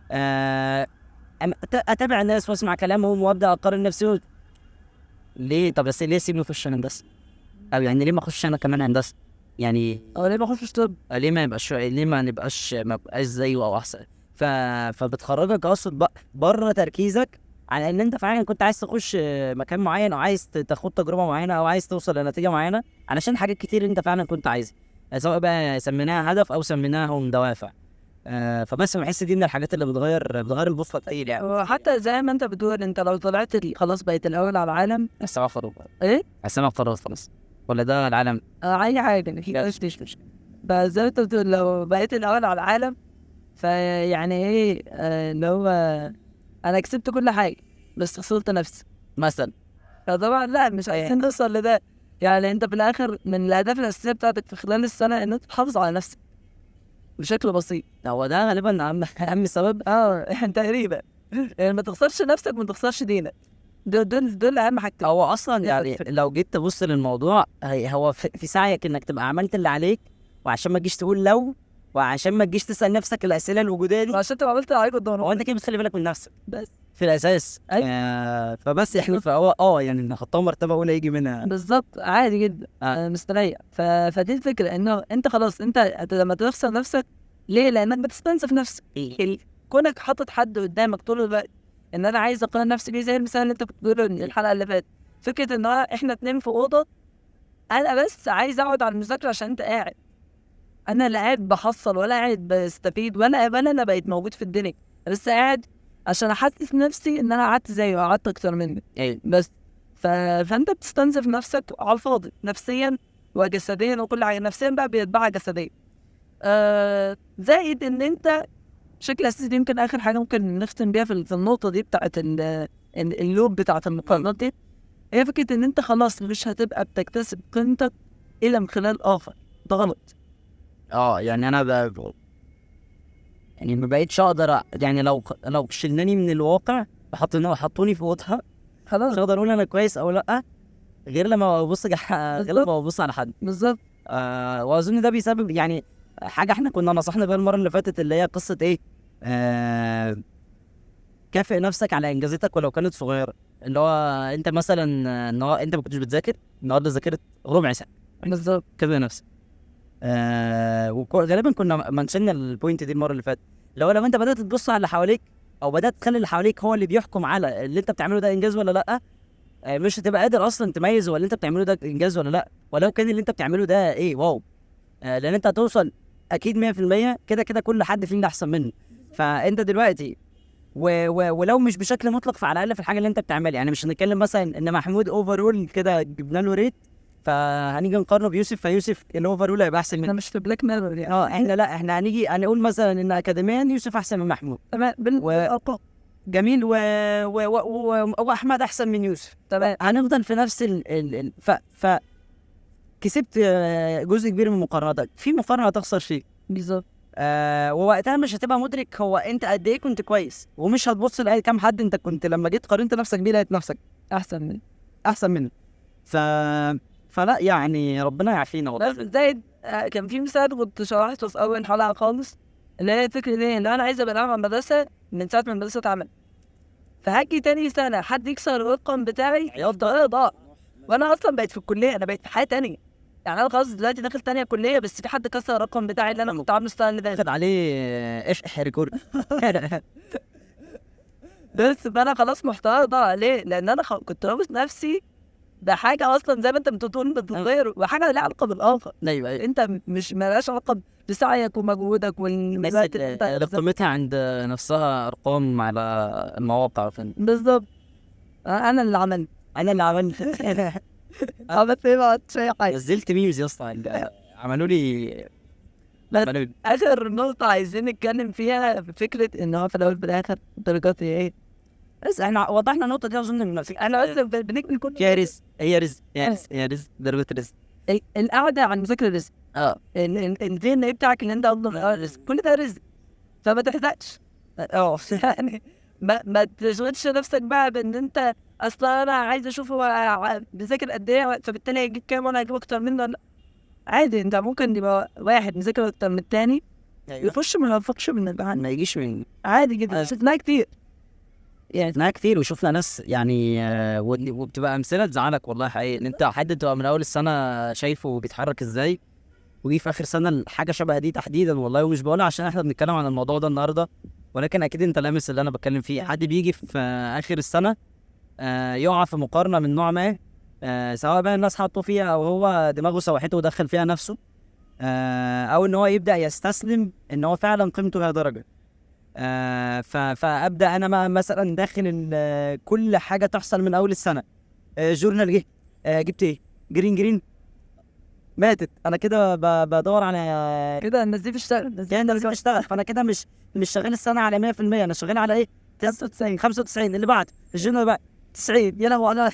اتابع الناس واسمع كلامهم وابدا اقارن نفسي. ليه؟ طب بس ليه سيبني اخش هندسه؟ او يعني ليه ما اخش انا كمان هندسه؟ يعني ليه ما اخشش طب؟ ليه ما نبقاش زيه او احسن؟ فبتخرجك اقصد بره تركيزك على ان انت فعلا كنت عايز تخش مكان معين، او عايز تاخد تجربه معينه، او عايز توصل لنتيجه معينه علشان حاجات كتير انت فعلا كنت عايزها، سواء بقى سميناها هدف او سميناهم دوافع. فبس بحس دي من الحاجات اللي بتغير البوصله كتير يعني. وحتى زي ما انت بتقول، انت لو طلعت خلاص بقيت الاول على العالم. السماء خروج ايه؟ السماء خلاص ولا ده العالم؟ اي حاجه مش مشكله. بس زي ما انت بتقول لو بقيت الاول على العالم فيعني ايه اللي هو انا كسبت كل حاجه بس خسرت نفسي مثلا. فطبعا لا، مش عايزين نوصل لده. يعني انت في الاخر من الاهداف الاساسيه بتاعتك في خلال السنه ان انت تحافظ على نفسك بشكل بسيط. هو ده غالبا اهم سبب. تقريبا يعني ما تخسرش نفسك وما تخسرش دينك. دول اهم حاجتين. هو اصلا يعني لو جيت تبص للموضوع هو في سعيك انك تبقى عملت اللي عليك، وعشان ما تجيش تقول لو، وعشان ما تجيش تسال نفسك الاسئله الوجوديه دي، وعشان تبقى عملت اللي عليك قدام هو انت كده بتخلي بالك من نفسك بس. في الاساس. أيوة. فبس احنا فهو يعني نحطها مرتبه اولى يجي منها. بالظبط عادي جدا. مستريح. فدي الفكره، انه انت خلاص انت لما تخسر نفسك ليه؟ لانك بتستنزف نفسك. كونك حاطط حد قدامك طول الوقت ان انا عايز اقارن نفسي بيه، زي المثال اللي انت كنت بتقوله الحلقه اللي فاتت، فكره ان احنا اتنين في اوضه، انا بس عايز اقعد على المذاكره عشان انت قاعد، انا لا قاعد بحصل ولا قاعد بستفيد ولا انا بقيت موجود في الدنيا، بس قاعد عشان احسس نفسي ان انا قعدت زيه وقعدت اكتر منه. بس فانت بتستنزف نفسك على الفاضي نفسيا وجسديا وكل حاجه. نفسيا بقى بيتبعها جسديا. زائد ان انت بشكل اساسي، يمكن اخر حاجه ممكن نختم بيها في النقطه دي بتاعت اللوب بتاعت المقارنات دي، هي فكره ان انت خلاص مش هتبقى بتكتسب قيمتك الا من خلال اخر. ده غلط. يعني انا يعني ما بقيتش اقدر، يعني لو شلناني من الواقع حطوني في وضعها، خلاص مش هقدر اقول انا كويس او لا، غير لما ببص غير لما ببص على حد. بالظبط. واظن ده بيسبب يعني حاجه احنا كنا نصحنا بيها المره اللي فاتت، اللي هي قصه ايه، كافئ نفسك على انجازاتك ولو كانت صغيره. اللي هو انت مثلا انت ما كنتش بتذاكر، النهارده ذاكرت ربع ساعه، بالظبط. كافئ نفسك. وغالبا كنا منشنا البوينت دي المره اللي فاتت. لو انت بدات تبص على اللي حواليك، او بدات تخلي اللي حواليك هو اللي بيحكم على اللي انت بتعمله ده انجاز ولا لا، مش هتبقى قادر اصلا تميز هو اللي انت بتعمله ده انجاز ولا لا، ولو كان اللي انت بتعمله ده ايه واو. لان انت هتوصل اكيد 100%، كده كده كل حد فينا احسن منه. فانت دلوقتي ولو مش بشكل مطلق، فعلى الاقل في الحاجه اللي انت بتعملها. يعني مش هنتكلم مثلا ان محمود اوفرول كده جبنا له ريت فهنيجي نقارنه بيوسف، فيوسف الاوفرول هيبقى احسن منه. احنا مش في بلاك ميرور يعني. احنا لا، احنا هنيجي هنقول مثلا ان اكاديميا يوسف احسن من محمود، تمام. جميل، واحمد احسن من يوسف، تمام. هنفضل في نفس كسبت جزء كبير من مقارناتك، في مقارنه هتخسر فيك. بالظبط. ووقتها مش هتبقى مدرك هو انت قد ايه كنت كويس، ومش هتبص لاي كام حد انت كنت لما جيت قارنت نفسك بيه لقيت نفسك احسن منه. فلا يعني ربنا يعافينا والله. زائد كان في مثال كنت شرحته في اول حلقه خالص، اللي هي الفكره دي ان انا عايز ابقى نعمل مدرسه من ساعه ما المدرسه اتعمل، فهاجي تاني سنه حد يكسر الرقم بتاعي يفضل ضاع، وانا اصلا بقيت في الكليه، انا بقيت في حياه تانية. يعني انا خلاص دلوقتي داخل تانية كليه، بس في حد كسر الرقم بتاعي اللي انا كنت عامله السنه اللي فاتت، خد عليه ايش ريكورد. بس فانا خلاص محتوى ضاع. ليه؟ لان انا كنت رابط نفسي بحاجه اصلا زي ما انت بتقول بتتغير، وحاجه لها علاقه بالاخر. ايوه انت مش مالهاش علاقه بسعيك ومجهودك والوقت اللي قيمتها عند نفسها ارقام على المواقع. بالظبط. انا اللي عملت عملت ايه بقى؟ شيء حاجه نزلت ميمز يا اسطى، عملوا لي اخر نقطه عايزين نتكلم فيها في فكره ان هو في الاول بالاخر درجات ايه. بس احنا وضحنا النقطه دي اظن من نفسك. انا بس بنكمل كل هي رزق، هي رزق درجه رزق. القعده عن مذاكره رزق. الذهن بتاعك اللي انت افضل رزق، كل ده رزق، فما تحزقش. يعني ما تشغلش نفسك بقى بان انت اصلا انا عايز اشوف هو بيذاكر قد ايه فبالتالي هيجيب كام وانا هجيب اكتر منه. لا عادي، انت ممكن يبقى واحد مذاكر اكتر من التاني، يخش ما يوفقش من الامتحان، ما يجيش من عادي جدا. شفناها كتير وشفنا ناس يعني وبتبقى امثله تزعلك والله حقيقي، ان انت حد تبقى من اول السنه شايفه بيتحرك ازاي، ويجي في اخر سنه حاجه شبه دي تحديدا والله. ومش بقولها عشان احنا بنتكلم عن الموضوع ده النهارده، ولكن اكيد انت لامس اللي انا بتكلم فيه. حد بيجي في اخر السنه يقع في مقارنه من نوع ما، سواء بقى الناس حطوا فيها او هو دماغه سوحته ودخل فيها نفسه، او ان هو يبدا يستسلم ان هو فعلا قيمته هي درجه. فابدا انا مثلا داخل كل حاجه تحصل من اول السنه، جورنال جه، جبت ايه، جرين ماتت، انا كده بدور على كده النزيف اشتغل، فانا كده مش شغال السنه على 100%، انا شغال على ايه، 95 اللي بعد الجورنال بقى 90. يا لهوي انا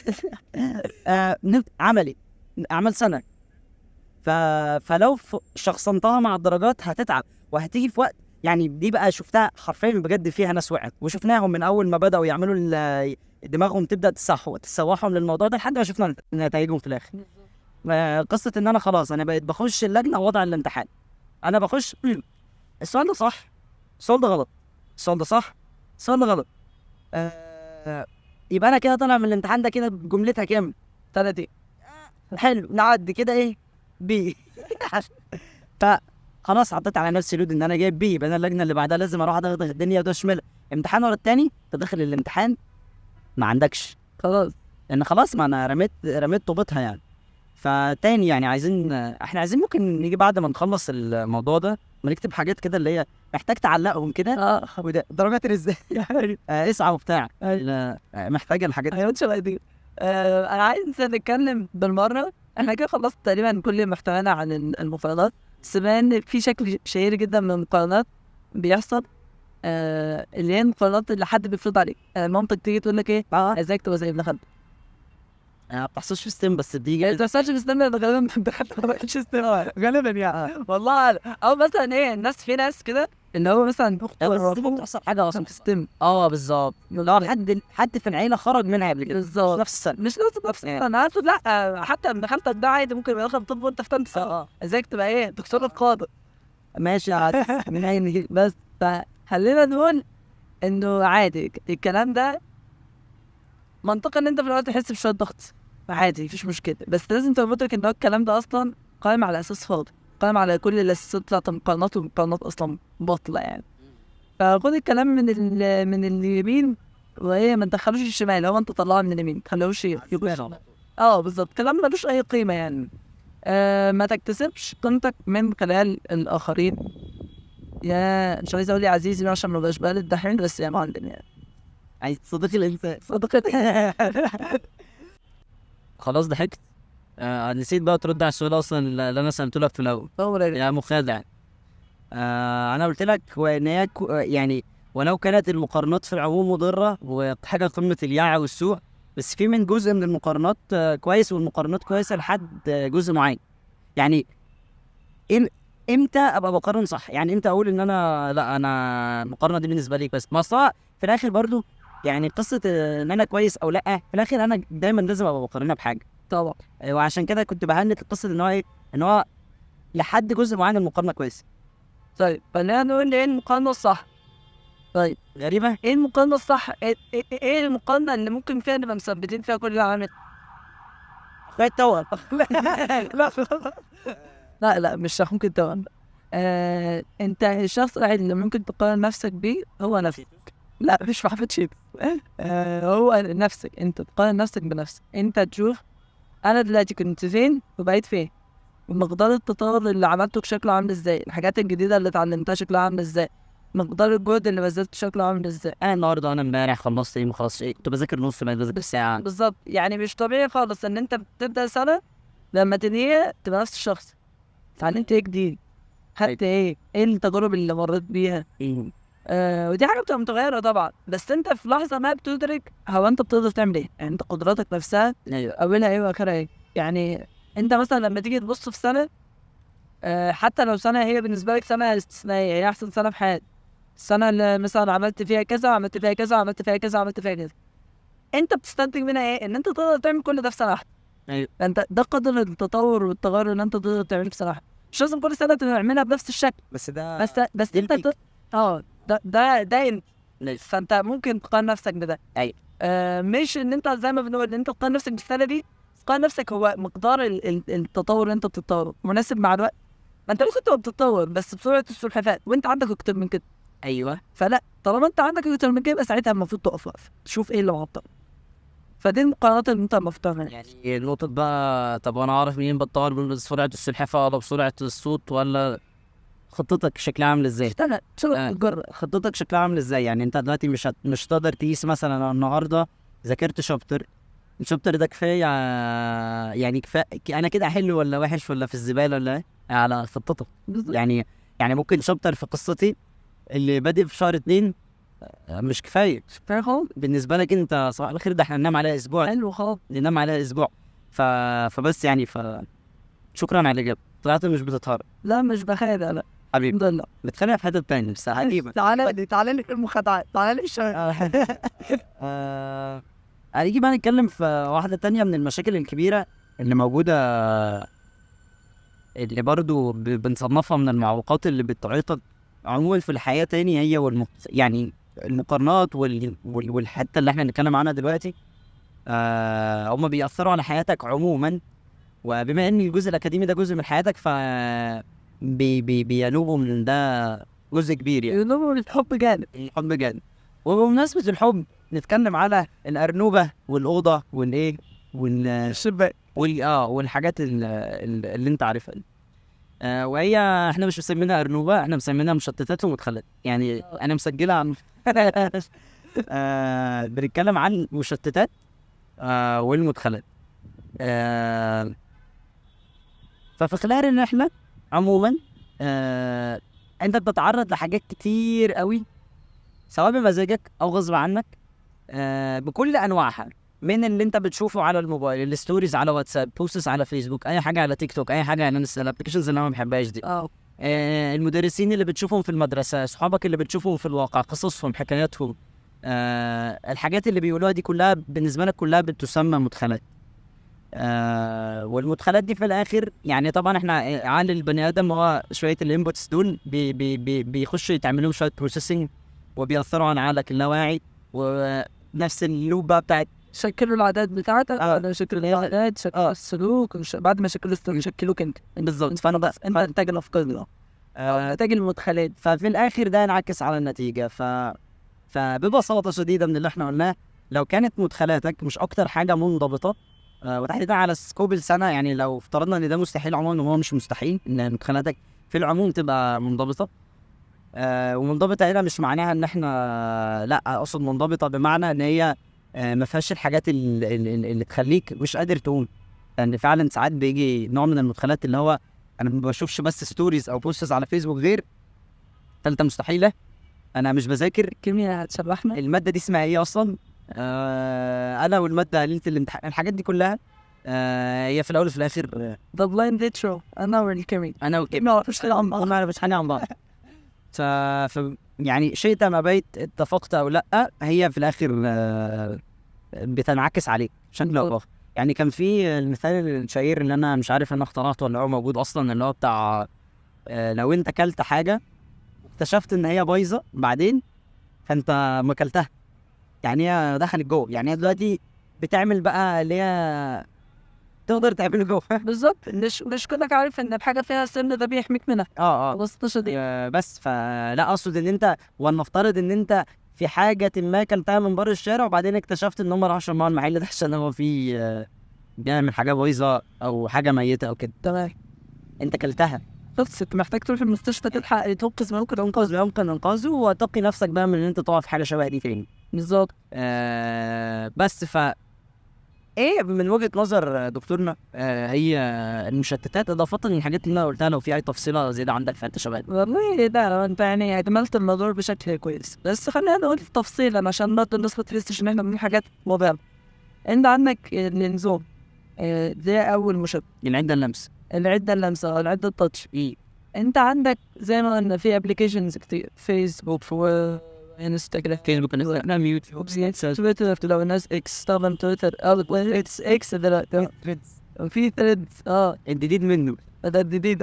عملي اعمال سنه. فلو شخصنتها مع الدرجات هتتعب، وهتيجي في وقت يعني دي بقى شفتها حرفيا بجد فيها ناس وقعت، وشفناهم من اول ما بداوا يعملوا دماغهم تبدا تسوحهم للموضوع ده لحد ما شفنا نتائجهم في الاخر. قصه ان انا خلاص انا بقيت بخش اللجنه ووضع الامتحان، انا بخش السؤال ده صح، السؤال ده غلط، السؤال ده صح، السؤال ده غلط. يبقى انا كده طالع من الامتحان ده كده بجملتها كام؟ 30. حلو، نعدي كده ايه بي. فخلاص حطيت على نفسي لود ان انا جايب بي، يبقى انا اللجنه اللي بعدها لازم اروح اضغط الدنيا وده شمال امتحان ورا التاني. تدخل الامتحان ما عندكش، خلاص. لان خلاص ما انا رميت طوبتها يعني. فتاني يعني احنا عايزين ممكن نيجي بعد ما نخلص الموضوع ده ما نكتب حاجات كده اللي هي محتاج تعلقهم كده. وده درجات ازاي اسعى وبتاع. لا، محتاجه الحاجات دي. ايوه شبه دي. انا عايز نتكلم بالمره. احنا كده خلصت تقريبا كل محتوانا عن المقارنات، بس بما ان في شكل شهير جدا من المقارنات بيحصل، اللي هي المقارنات اللي حد بيفرض عليك. مامتك تيجي تقول لك ايه، ازيك تبقى زي ابن خالتك. ما بتحصلش في ستيم بس بتيجي ما بتحصلش في ستيم، غالبا ابن خالتك ما بقتش ستيم غالبا يعني. والله او مثلا ايه، الناس في ناس كده اللي هو مثلا بتحصل حاجه اصلا في ستيم. بالظبط. لا حد في العيله خرج منها قبل كده بالظبط، مش نفس السنه. مش نفس السنه. انا اقصد لا، حتى ابن خالتك ده عادي ممكن يبقى داخل طب وانت في ثالثه سنه. ازيك تبقى ايه، دكتور القاضي. ماشي من عيني. بس فخلينا نقول انه عادي الكلام ده منطقي، ان انت في الاول تحس بشويه ضغط، عادي مفيش مشكله، بس لازم تبقى مدرك ان هو الكلام ده اصلا قائم على اساس فاضي، قائم على كل الاساسات بتاعت المقارنات، والمقارنات اصلا باطله يعني. فخد الكلام من اليمين، وهي ما تدخلوش الشمال، هو انت طلعه من اليمين، ما تخلوش يبقى بالظبط. كلام ملوش اي قيمه يعني. ما تكتسبش قيمتك من خلال الاخرين. يا مش عايز اقول يا عزيزي عشان ما بقاش بقلد الدحين، بس يا معلم يعني عايز صديقي الانسان خلاص ضحكت. نسيت بقى ترد على السؤال اصلا اللي انا سالته لك في الاول يا مخادع. انا قلت لك وان هي يعني ولو كانت المقارنات في العموم مضره وحاجه قمه الياع والسوء، بس في من جزء من المقارنات كويس، والمقارنات كويسه لحد جزء معين. يعني امتى ابقى بقارن صح؟ يعني امتى اقول ان انا لا انا المقارنه دي بالنسبه لي بس ما أصل في الاخر برضو يعني قصه ان انا كويس او لا، في الاخر انا دايما لازم ابقى بقارنها بحاجه طبعا. وعشان كده كنت بهنت قصه ان هو ايه، ان هو لحد جزء معين المقارنه كويسه. طيب خلينا نقول ايه المقارنه الصح. طيب غريبه ايه المقارنه الصح؟ ايه المقارنه اللي ممكن فيها نبقى مثبتين فيها كل العوامل؟ شويه توأم لا مش ممكن توأم. انت الشخص الوحيد اللي ممكن تقارن نفسك بيه هو نفسك. لا مش محمد شيت. هو نفسك، انت تقارن نفسك بنفسك. انت تشوف انا دلوقتي كنت فين وبقيت فين، مقدار التطور اللي عملته شكله عامل ازاي، الحاجات الجديده اللي اتعلمتها شكلها عامل ازاي، مقدار الجهد اللي بذلته شكله عامل ازاي. انا النهارده انا امبارح خلصت ايه ما خلصتش ايه، كنت بذاكر نص ما بذاكر ساعه بالظبط. يعني مش طبيعي خالص ان انت بتبدا سنه لما تنهيها تبقى نفس الشخص. اتعلمت ايه جديد، خدت ايه التجارب اللي مريت بيها. ودي حاجه بتبقى متغيره طبعا، بس انت في لحظه ما بتدرك هو انت بتقدر تعمل ايه، يعني انت قدراتك نفسها اولها ايه واخرها ايه. يعني انت مثلا لما تيجي تبص في سنه، حتى لو سنه هي بالنسبه لك سنه استثنائيه، هي احسن سنه في حياتك، السنه اللي مثلا عملت فيها كذا وعملت فيها كذا وعملت فيها كذا وعملت فيها كذا، انت بتستنتج منها ايه؟ ان انت تقدر تعمل كل ده في سنه واحده. انت ده قدر التطور والتغير اللي انت تقدر تعمله في سنه واحده. مش لازم كل سنه تعملها بنفس الشكل، بس ده بس انت ده انت. فانت ممكن تقارن نفسك بده. مش ان انت زي ما بنقول ان انت تقارن نفسك بالسنه دي، تقارن نفسك هو مقدار التطور اللي انت بتتطوره مناسب مع الوقت. ما انت ممكن تبقى بتتطور بس بسرعه السلحفاه وانت عندك اكتر من كده. فلا، طالما انت عندك اكتر من كده يبقى ساعتها المفروض تقف وقف تشوف ايه اللي معطل. فدي المقارنات اللي انت المفروض يعني نقطة بقى. طب وانا اعرف منين بتطور بسرعة السلحفاة ولا بسرعة الصوت، ولا خطتك شكلها عامل ازاي؟ جرب. خطتك شكلها عامل ازاي؟ يعني انت دلوقتي مش تقدر تقيس مثلا انا النهارده ذاكرت الشابتر ده كفايه يعني كفايه انا كده حلو ولا وحش ولا في الزباله ولا ايه على خطتك. يعني ممكن شابتر في قصتي اللي بادئ في شهر 2 مش كفايه خالص بالنسبه لك انت. صباح الخير ده احنا ننام عليها اسبوع. حلو خالص ننام عليها اسبوع. فبس يعني شكرا على الاجابه. طلعت مش بتتهرب. لا مش بخادع لا حبيبي الحمد لله. بتخليها في حته تانية بس عجيبه. تعالى لي في المخادعات، تعالى لي الشغل. هنيجي بقى نتكلم في واحده تانية من المشاكل الكبيره اللي موجوده، اللي برضو بنصنفها من المعوقات اللي بتعيقك عموما في الحياه تاني، هي يعني المقارنات والحته اللي احنا بنتكلم عنها دلوقتي هم بيأثروا على حياتك عموما. وبما ان الجزء الاكاديمي ده جزء من حياتك ف بينوبوا من ده جزء كبير يعني. ينوبوا الحب جانب. الحب جانب. وبمناسبة الحب نتكلم على الأرنوبة والأوضة والإيه الشباك والحاجات اللي أنت عارفها دي. وهي احنا مش مسمينها أرنوبة، احنا مسمينها مشتتات ومدخلات. يعني أنا مسجلها عن بنتكلم عن المشتتات والمدخلات. ففي خلال الرحلة عموما انت بتتعرض لحاجات كتير قوي سواء بمزاجك او غصب عنك، بكل انواعها، من اللي انت بتشوفه على الموبايل، الستوريز على واتساب، بوستس على فيسبوك، اي حاجه على تيك توك، اي حاجه على الابلكيشنز اللي انا ما بحبهاش دي. المدرسين اللي بتشوفهم في المدرسه، اصحابك اللي بتشوفهم في الواقع، قصصهم، حكاياتهم، الحاجات اللي بيقولوها دي كلها بالنسبه لك كلها بتسمى مدخلات. والمدخلات دي في الاخر يعني طبعا احنا عقل البني ادم هو شويه الانبوتس دول بيخشوا يتعملوا شويه بروسيسنج وبيأثروا على عقلك اللاواعي، ونفس اللوب بقى بتاعت شكلوا العادات بتاعتك، شكلوا العادات، شكلوا السلوك، بعد ما شكلوا السلوك شكلوك انت بالظبط. فانا بقى انت انتاج الافكار انتاج المدخلات. ففي الاخر ده ينعكس على النتيجه. فببساطه شديده من اللي احنا قلناه، لو كانت مدخلاتك مش اكتر حاجه منضبطه، وتحديدا على سكوب السنه، يعني لو افترضنا ان ده مستحيل عموما وهو مش مستحيل ان مدخلاتك في العموم تبقى منضبطه. ومنضبطه هنا مش معناها ان احنا لا، اقصد منضبطه بمعنى ان هي ما فيهاش الحاجات اللي تخليك مش قادر تقوم. لان فعلا ساعات بيجي نوع من المدخلات اللي هو انا ما بشوفش بس ستوريز او بوستس على فيسبوك غير ثالثه مستحيله، انا مش بذاكر الكيمياء هتشبحنا، الماده دي اسمها ايه اصلا، انا والماده ليله الامتحان، الحاجات دي كلها هي في الاول وفي الاخر ذا بلايند ليترو انا والكيمياء ما اعرفش حاجه عن بعض، ما اعرفش حاجه عن بعض. يعني شئت ما بيت اتفقت او لا، هي في الاخر بتنعكس عليك بشكل او باخر. يعني كان في المثال الشهير اللي انا مش عارف انا اخترعته ولا هو موجود اصلا، اللي هو بتاع لو انت كلت حاجه اكتشفت ان هي بايظه بعدين فانت ما كلتها، يعني هي دخلت جوه، يعني هي دلوقتي بتعمل بقى اللي هي تقدر تعمله جوه. بالظبط. مش كلك عارف ان الحاجه فيها سن ده بيحميك منها. بس دي بس فلا اقصد ان انت ولنفترض ان انت في حاجه ما كلتها من بره الشارع وبعدين اكتشفت ان هم راحوا شمعوا المحل ده عشان هو فيه بيعمل حاجه بايظه او حاجه ميته او كده، تمام، انت كلتها خلصت، محتاج تروح المستشفى تلحق تنقذ ما يمكن انقاذه، وتقي نفسك بقى من ان انت تقع في حاجه شبه دي تاني. بالظبط. بس ايه من وجهة نظر دكتورنا هي المشتتات اضافة للحاجات اللي انا قلتها، لو في اي تفصيلة زيادة عندك فانت شباب؟ والله ده انت يعني اكملت الموضوع بشكل كويس، بس خلينا نقول تفصيلا عشان برضه الناس ما تحسش ان احنا بنقول حاجات مبهمة. انت عندك النظام ده اول مشتت، العدة اللمس، العدة التاتش. انت عندك زي ما قلنا في ابلكيشنز كتير، فيسبوك انستغرام، يوتيوب، تويتر، لو الناس استخدم تويتر اكس دلوقتي، وفي ثريدز الجديد منه ده الجديد.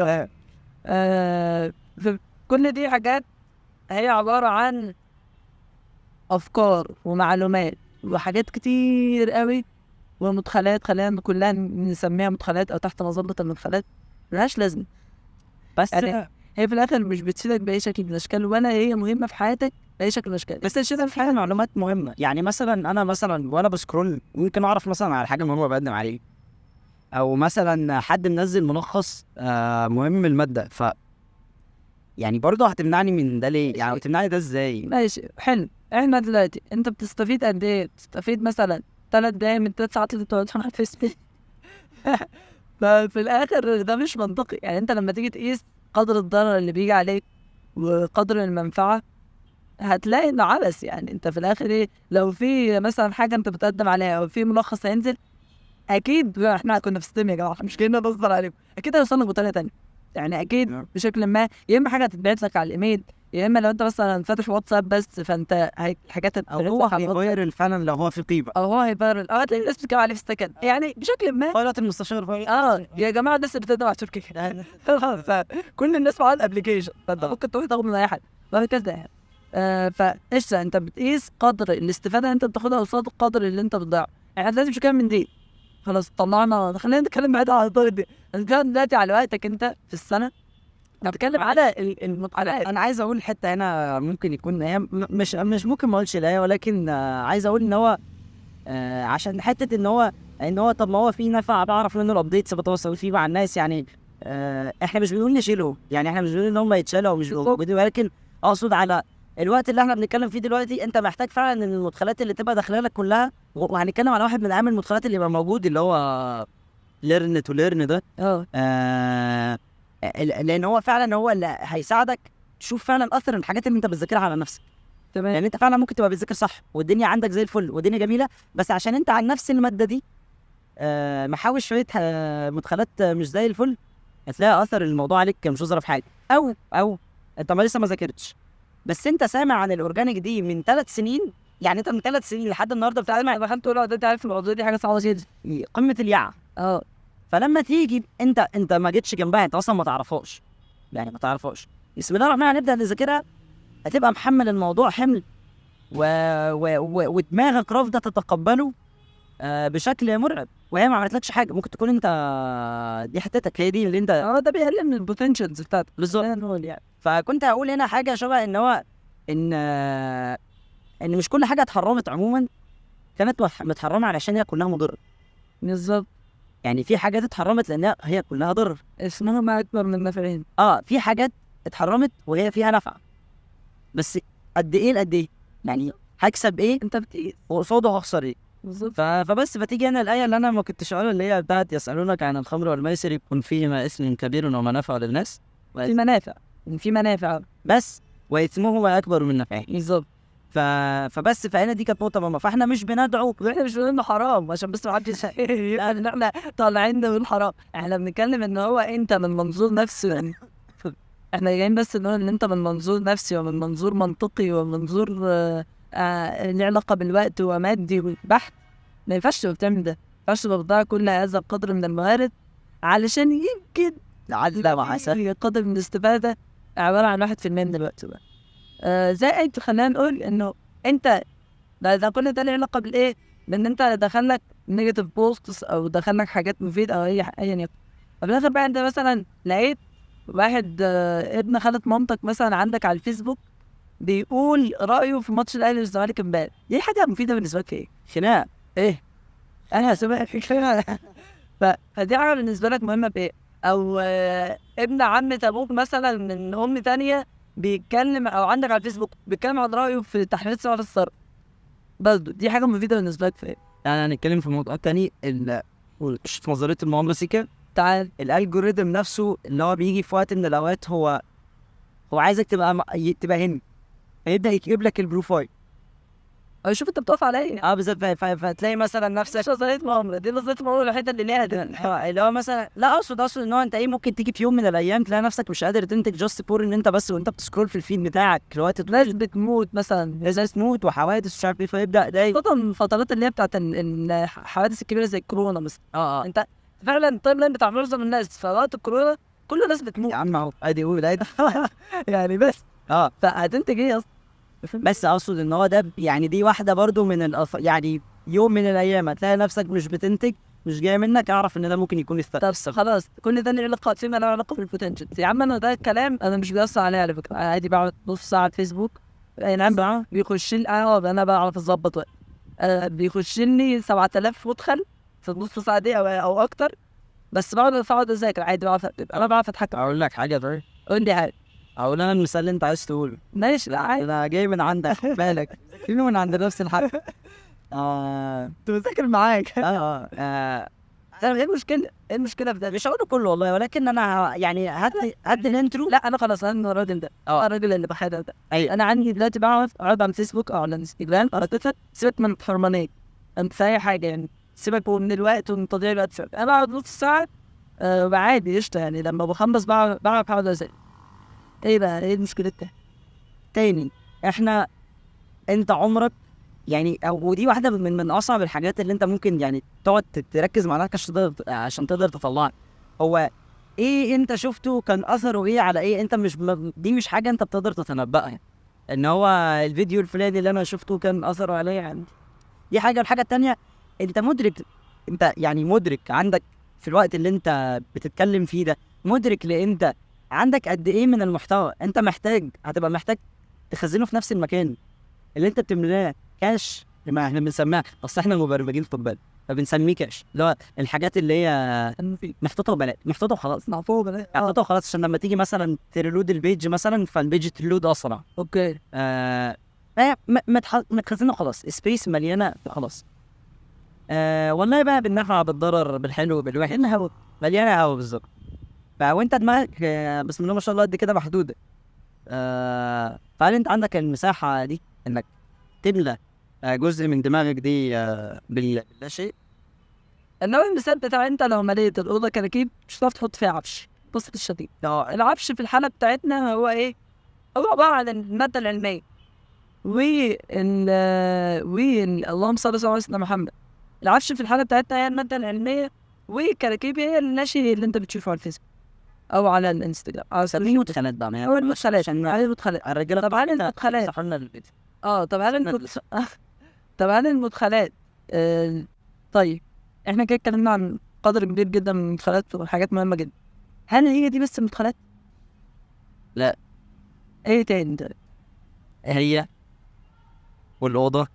كل دي حاجات هي عبارة عن افكار ومعلومات وحاجات كتير قوي ومدخلات، خلينا كلها نسميها مدخلات او تحت مظلة المدخلات ملهاش لازمة، بس يعني هي في الاخر مش بتفيدك باي شكل من الاشكال، ولا هي مهمه في حياتك باي شكل من الاشكال، بس تشيلها في حاجه معلومات مهمه. يعني مثلا انا وانا بسكرول ممكن اعرف مثلا على حاجه مهمه بقدم عليه، او مثلا حد منزل ملخص مهم من الماده، ف يعني برضه هتمنعني من ده ليه؟ يعني هتمنعني ده ازاي؟ ماشي حلو. احنا دلوقتي انت بتستفيد قد ايه؟ بتستفيد مثلا 3 دقايق من 3 ساعات اللي بتقعدهم على الفيسبوك. ففي الاخر ده مش منطقي. يعني انت لما تيجي تقيس قدر الضرر اللي بيجي عليك وقدر المنفعة هتلاقي انه عبث. يعني انت في الاخر ايه، لو في مثلا حاجة انت بتقدم عليها او في ملخص هينزل، اكيد احنا كنا في ستيم يا جماعة، مش كنا نصدر عليكم، اكيد هيوصلنا بطريقة تانية. يعني اكيد بشكل ما، يا اما حاجة هتتبعت لك على الايميل، يا اما لو انت مثلا فاتح واتساب بس فانت الحاجات او هو هيفايرل فعلا لو هو في قيمة، او هو هيفايرل هتلاقي الناس بتتكلم عليه في السكن. يعني بشكل ما فايرات المستشار يا جماعه الناس اللي بتقدم على تركيا كل الناس معاها الابلكيشن، فانت ممكن تروح تاخد من اي حد، وهكذا يعني. فقشطه انت بتقيس قدر الاستفاده اللي انت بتاخدها قصاد القدر اللي انت بتضيعه. يعني احنا دلوقتي مش كام من دي، خلاص طلعنا، خلينا نتكلم بعيد عن الطاقه دي، نتكلم دلوقتي على وقتك انت في السنه، بتكلم على المقالات. انا عايز اقول حته هنا ممكن يكون هي مش ممكن ما اقولش لا، ولكن عايز اقول ان هو عشان حته ان هو طب ما هو في نفع بعرف منه الابديتس بتواصل فيه مع الناس يعني. احنا مش بنقول نشيله، يعني احنا مش بنقول ان هم يتشالوا او مش موجودين، ولكن اقصد على الوقت اللي احنا بنتكلم فيه دلوقتي انت محتاج فعلا ان المدخلات اللي تبقى داخله لك كلها، وهنتكلم على واحد من اهم المدخلات اللي يبقى موجود اللي هو ليرن تو ليرن ده. لان هو فعلا هو اللي هيساعدك تشوف فعلا اثر الحاجات اللي انت بتذاكرها على نفسك. تمام. يعني انت فعلا ممكن تبقى بتذاكر صح والدنيا عندك زي الفل والدنيا جميله، بس عشان انت عن نفس الماده دي محاوش شويه مدخلات مش زي الفل، هتلاقي اثر الموضوع عليك مش ظاهر في حاجه، او انت ما لسه ما ذاكرتش بس انت سامع عن الاورجانيك دي من 3 سنين. يعني انت من 3 سنين لحد النهارده بتسمع، دخلت تقول ده انت عارف الموضوع دي حاجه صعبه جدا، قمه اليعة. فلما تيجي انت ما جيتش جنبها، انت اصلا ما تعرفهاش، يعني ما تعرفهاش، بسم الله الرحمن الرحيم هنبدا نذاكرها، هتبقى محمل الموضوع حمل ودماغك رافضه تتقبله بشكل مرعب، وهي ما عملتلكش حاجه. ممكن تكون انت دي حتتك، هي دي اللي انت ده بيقلل من البوتنشالز بتاعتك بالظبط يعني. فكنت هقول هنا حاجه شبه ان هو ان مش كل حاجه اتحرمت عموما كانت متحرمه علشان هي كلها مضره. بالظبط. يعني في حاجات اتحرمت لانها هي كلها ضرر، اسمها ما اكبر من النفعين. في حاجات اتحرمت وهي فيها نفع، بس قد ايه يعني هكسب ايه انت بتقيس وقصاده هخسر ايه. بالظبط. فبس فتيجي هنا الايه اللي انا ما كنتش اقولها، اللي هي بتاعت يسالونك عن الخمر والميسر يكون فيهما اسم كبير ومنافع للناس، في منافع بس واثمهما اكبر من نفعه. بالظبط. فبس فهنا دي كانت نقطه مهمه، فاحنا مش بندعو، احنا مش بنقول انه حرام عشان بس ما حدش ان احنا طالعين نقول حرام، احنا بنتكلم ان هو انت من منظور نفسي يعني احنا جايين بس نقول ان انت من منظور نفسي ومن منظور منطقي ومن منظور له علاقه بالوقت ومادي بحت، ما ينفعش تبقى بتعمل ده، ما ينفعش تبقى بتضيع كل هذا القدر من الموارد علشان يمكن لعل وعسى قدر من الاستفاده عباره عن 1% من الوقت بقى. زائد خلينا نقول انه انت ده كل ده له علاقه بالايه؟ بان انت دخلك نيجاتيف بوستس او دخلك حاجات مفيده او ايا يكن. ففي الاخر بقى انت مثلا لقيت واحد ابن خالة مامتك مثلا عندك على الفيسبوك بيقول رايه في ماتش الاهلي والزمالك امبارح، دي حاجه مفيده بالنسبه لك في ايه؟ خناق ايه؟ انا سامع فدي حاجه بالنسبه لك مهمه في ايه؟ او ابن عمة ابوك مثلا من ام تانية بيتكلم، او عندك على الفيسبوك بيتكلم عن رايه في تحرير سعر الصرف، برضه دي حاجه مفيده بالنسبه لك في ايه؟ يعني هنتكلم في موضوع تاني، في نظريه المؤامره سيكا. تعال الالجوريثم نفسه اللي هو بيجي في وقت من الاوقات هو عايزك تبقى هنا، فيبدا يجيب لك البروفايل، او شوف انت بتقف على ايه. بالظبط. فتلاقي مثلا نفسك نظريه مؤامره، دي نظريه المؤامره الوحيده اللي ليها ده. اللي هو مثلا لا اقصد ان هو انت ممكن تيجي في يوم من الايام تلاقي نفسك مش قادر تنتج جاست فور ان انت بس وانت بتسكرول في الفيد بتاعك الوقت ناس بتموت مثلا، ناس تموت وحوادث مش عارف ايه، فيبدا ده خصوصا الفترات اللي هي بتاعت الحوادث الكبيره زي الكورونا مثلا. انت فعلا التايم لاين بتاع معظم الناس في وقت الكورونا كل الناس بتموت يا عم اهو ادي قول ادي يعني بس فهتنتج ايه اصلا؟ بس اقصد ان هو ده يعني دي واحده برضو من يعني يوم من الايام هتلاقي نفسك مش بتنتج، مش جاي منك، اعرف ان ده ممكن يكون طب خلاص كل ده له علاقه فيما له علاقه بالبوتنشال يا عم. انا ده الكلام انا مش بيأثر عليه على فكره، عادي بقعد نص ساعه على الفيسبوك، اي نعم بقى بيخش لي انا بعرف اظبط وقت، بيخش لي 7000 مدخل في النص ساعه دي او اكتر، بس بقعد اذاكر عادي، انا بعرف اتحكم. اقول لك حاجه طيب، قول لي حاجه. اقول انا المثال اللي انت عايز تقوله ماشي، لا عادي انا جاي من عندك بالك فيني من عند نفس الحد كنت بذاكر معاك ايه المشكله؟ ايه المشكله في ده؟ مش هقوله كله والله، ولكن انا يعني هات الانترو. لا انا خلاص انا الراجل ده الراجل اللي بحاجه ده. انا عندي دلوقتي بقعد على الفيسبوك او على الانستجرام سيبك من الحرمانيه انت في اي حاجه، يعني سيبك من الوقت ومن تضييع الوقت. انا بقعد نص ساعه وعادي قشطه، يعني لما بخلص بقعد ازاي. ايه بقى ايه المشكله تاني؟ انت عمرك يعني ودي واحده من اصعب الحاجات اللي انت ممكن يعني تقعد تركز مع نفسك عشان تقدر تطلعها. هو ايه انت شفته كان اثره ايه على ايه؟ انت دي مش حاجه انت بتقدر تتنبأها يعني. ان هو الفيديو الفلاني اللي انا شفته كان اثره عليا يعني. دي حاجه. الحاجه التانيه، انت مدرك، انت يعني مدرك عندك في الوقت اللي انت بتتكلم فيه ده، مدرك انت عندك قد ايه من المحتوى انت هتبقى محتاج تخزنه في نفس المكان اللي انت بتملاه كاش. ما احنا بنسميها، اصل احنا مبرمجين في بالنا فبنسميه كاش، اللي هو الحاجات اللي هي محطوطه وبلاش، محطوطه وخلاص، محطوطه وخلاص، عشان لما تيجي مثلا تريلود البيج مثلا فالبيج تريلود اسرع. اوكي. ما تخزنه خلاص، سبيس مليانه خلاص. والله بقى بالنفع بالضرر بالحلو بالوحش، هوا مليانه هوا بالظبط. فوانت دماغك بسم الله ما شاء الله قد كده محدوده. فهل انت عندك المساحه دي انك تملى جزء من دماغك دي باللا شيء؟ انما المثال بتاع انت لو مليت الاوضه كراكيب مش هتعرف تحط فيها عفش. بص الشديد، العفش في الحاله بتاعتنا هو ايه؟ هو عباره عن الماده العلميه اللهم صل على سيدنا محمد. العفش في الحاله بتاعتنا هي الماده العلميه، والكراكيب هي الناشئ اللي انت بتشوفه على الفيسبوك او على الانستجرام. سميه مدخلات بقى، هو المدخلات عشان المدخلات الرجاله. طب هل المدخلات صحنا البيت. طب هل المدخلات طيب احنا كده اتكلمنا عن قدر كبير جدا من المدخلات وحاجات مهمه جدا. هل هي دي بس المدخلات؟ لا. ايه تاني ده؟ هي والأوضة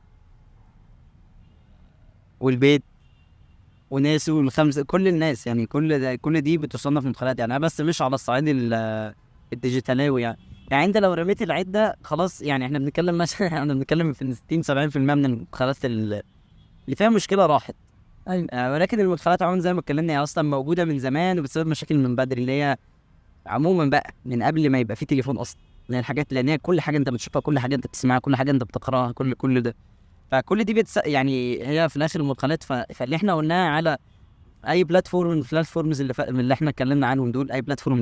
والبيت وناسه والخمسة، كل الناس يعني، كل دي بتصنف مدخلات يعني. بس مش على الصعيد الديجيتالاوي يعني انت لو رميت العدة خلاص يعني. احنا بنتكلم مثلا احنا بنتكلم في 60-70% من المدخلات اللي فيها مشكلة راحت. ايوه. ولكن المدخلات عموما زي ما اتكلمنا هي اصلا موجودة من زمان وبتسبب مشاكل من بدري، اللي هي عموما بقى من قبل ما يبقى في تليفون اصلا. لان هي كل حاجة انت بتشوفها، كل حاجة انت بتسمعها، كل حاجة انت بتقراها، كل ده. فكل دي يعني هي في الاخر المدخلات. فاللي احنا قلناه على اي بلاتفورم من البلاتفورمز من اللي احنا اتكلمنا عنهم دول، اي بلاتفورم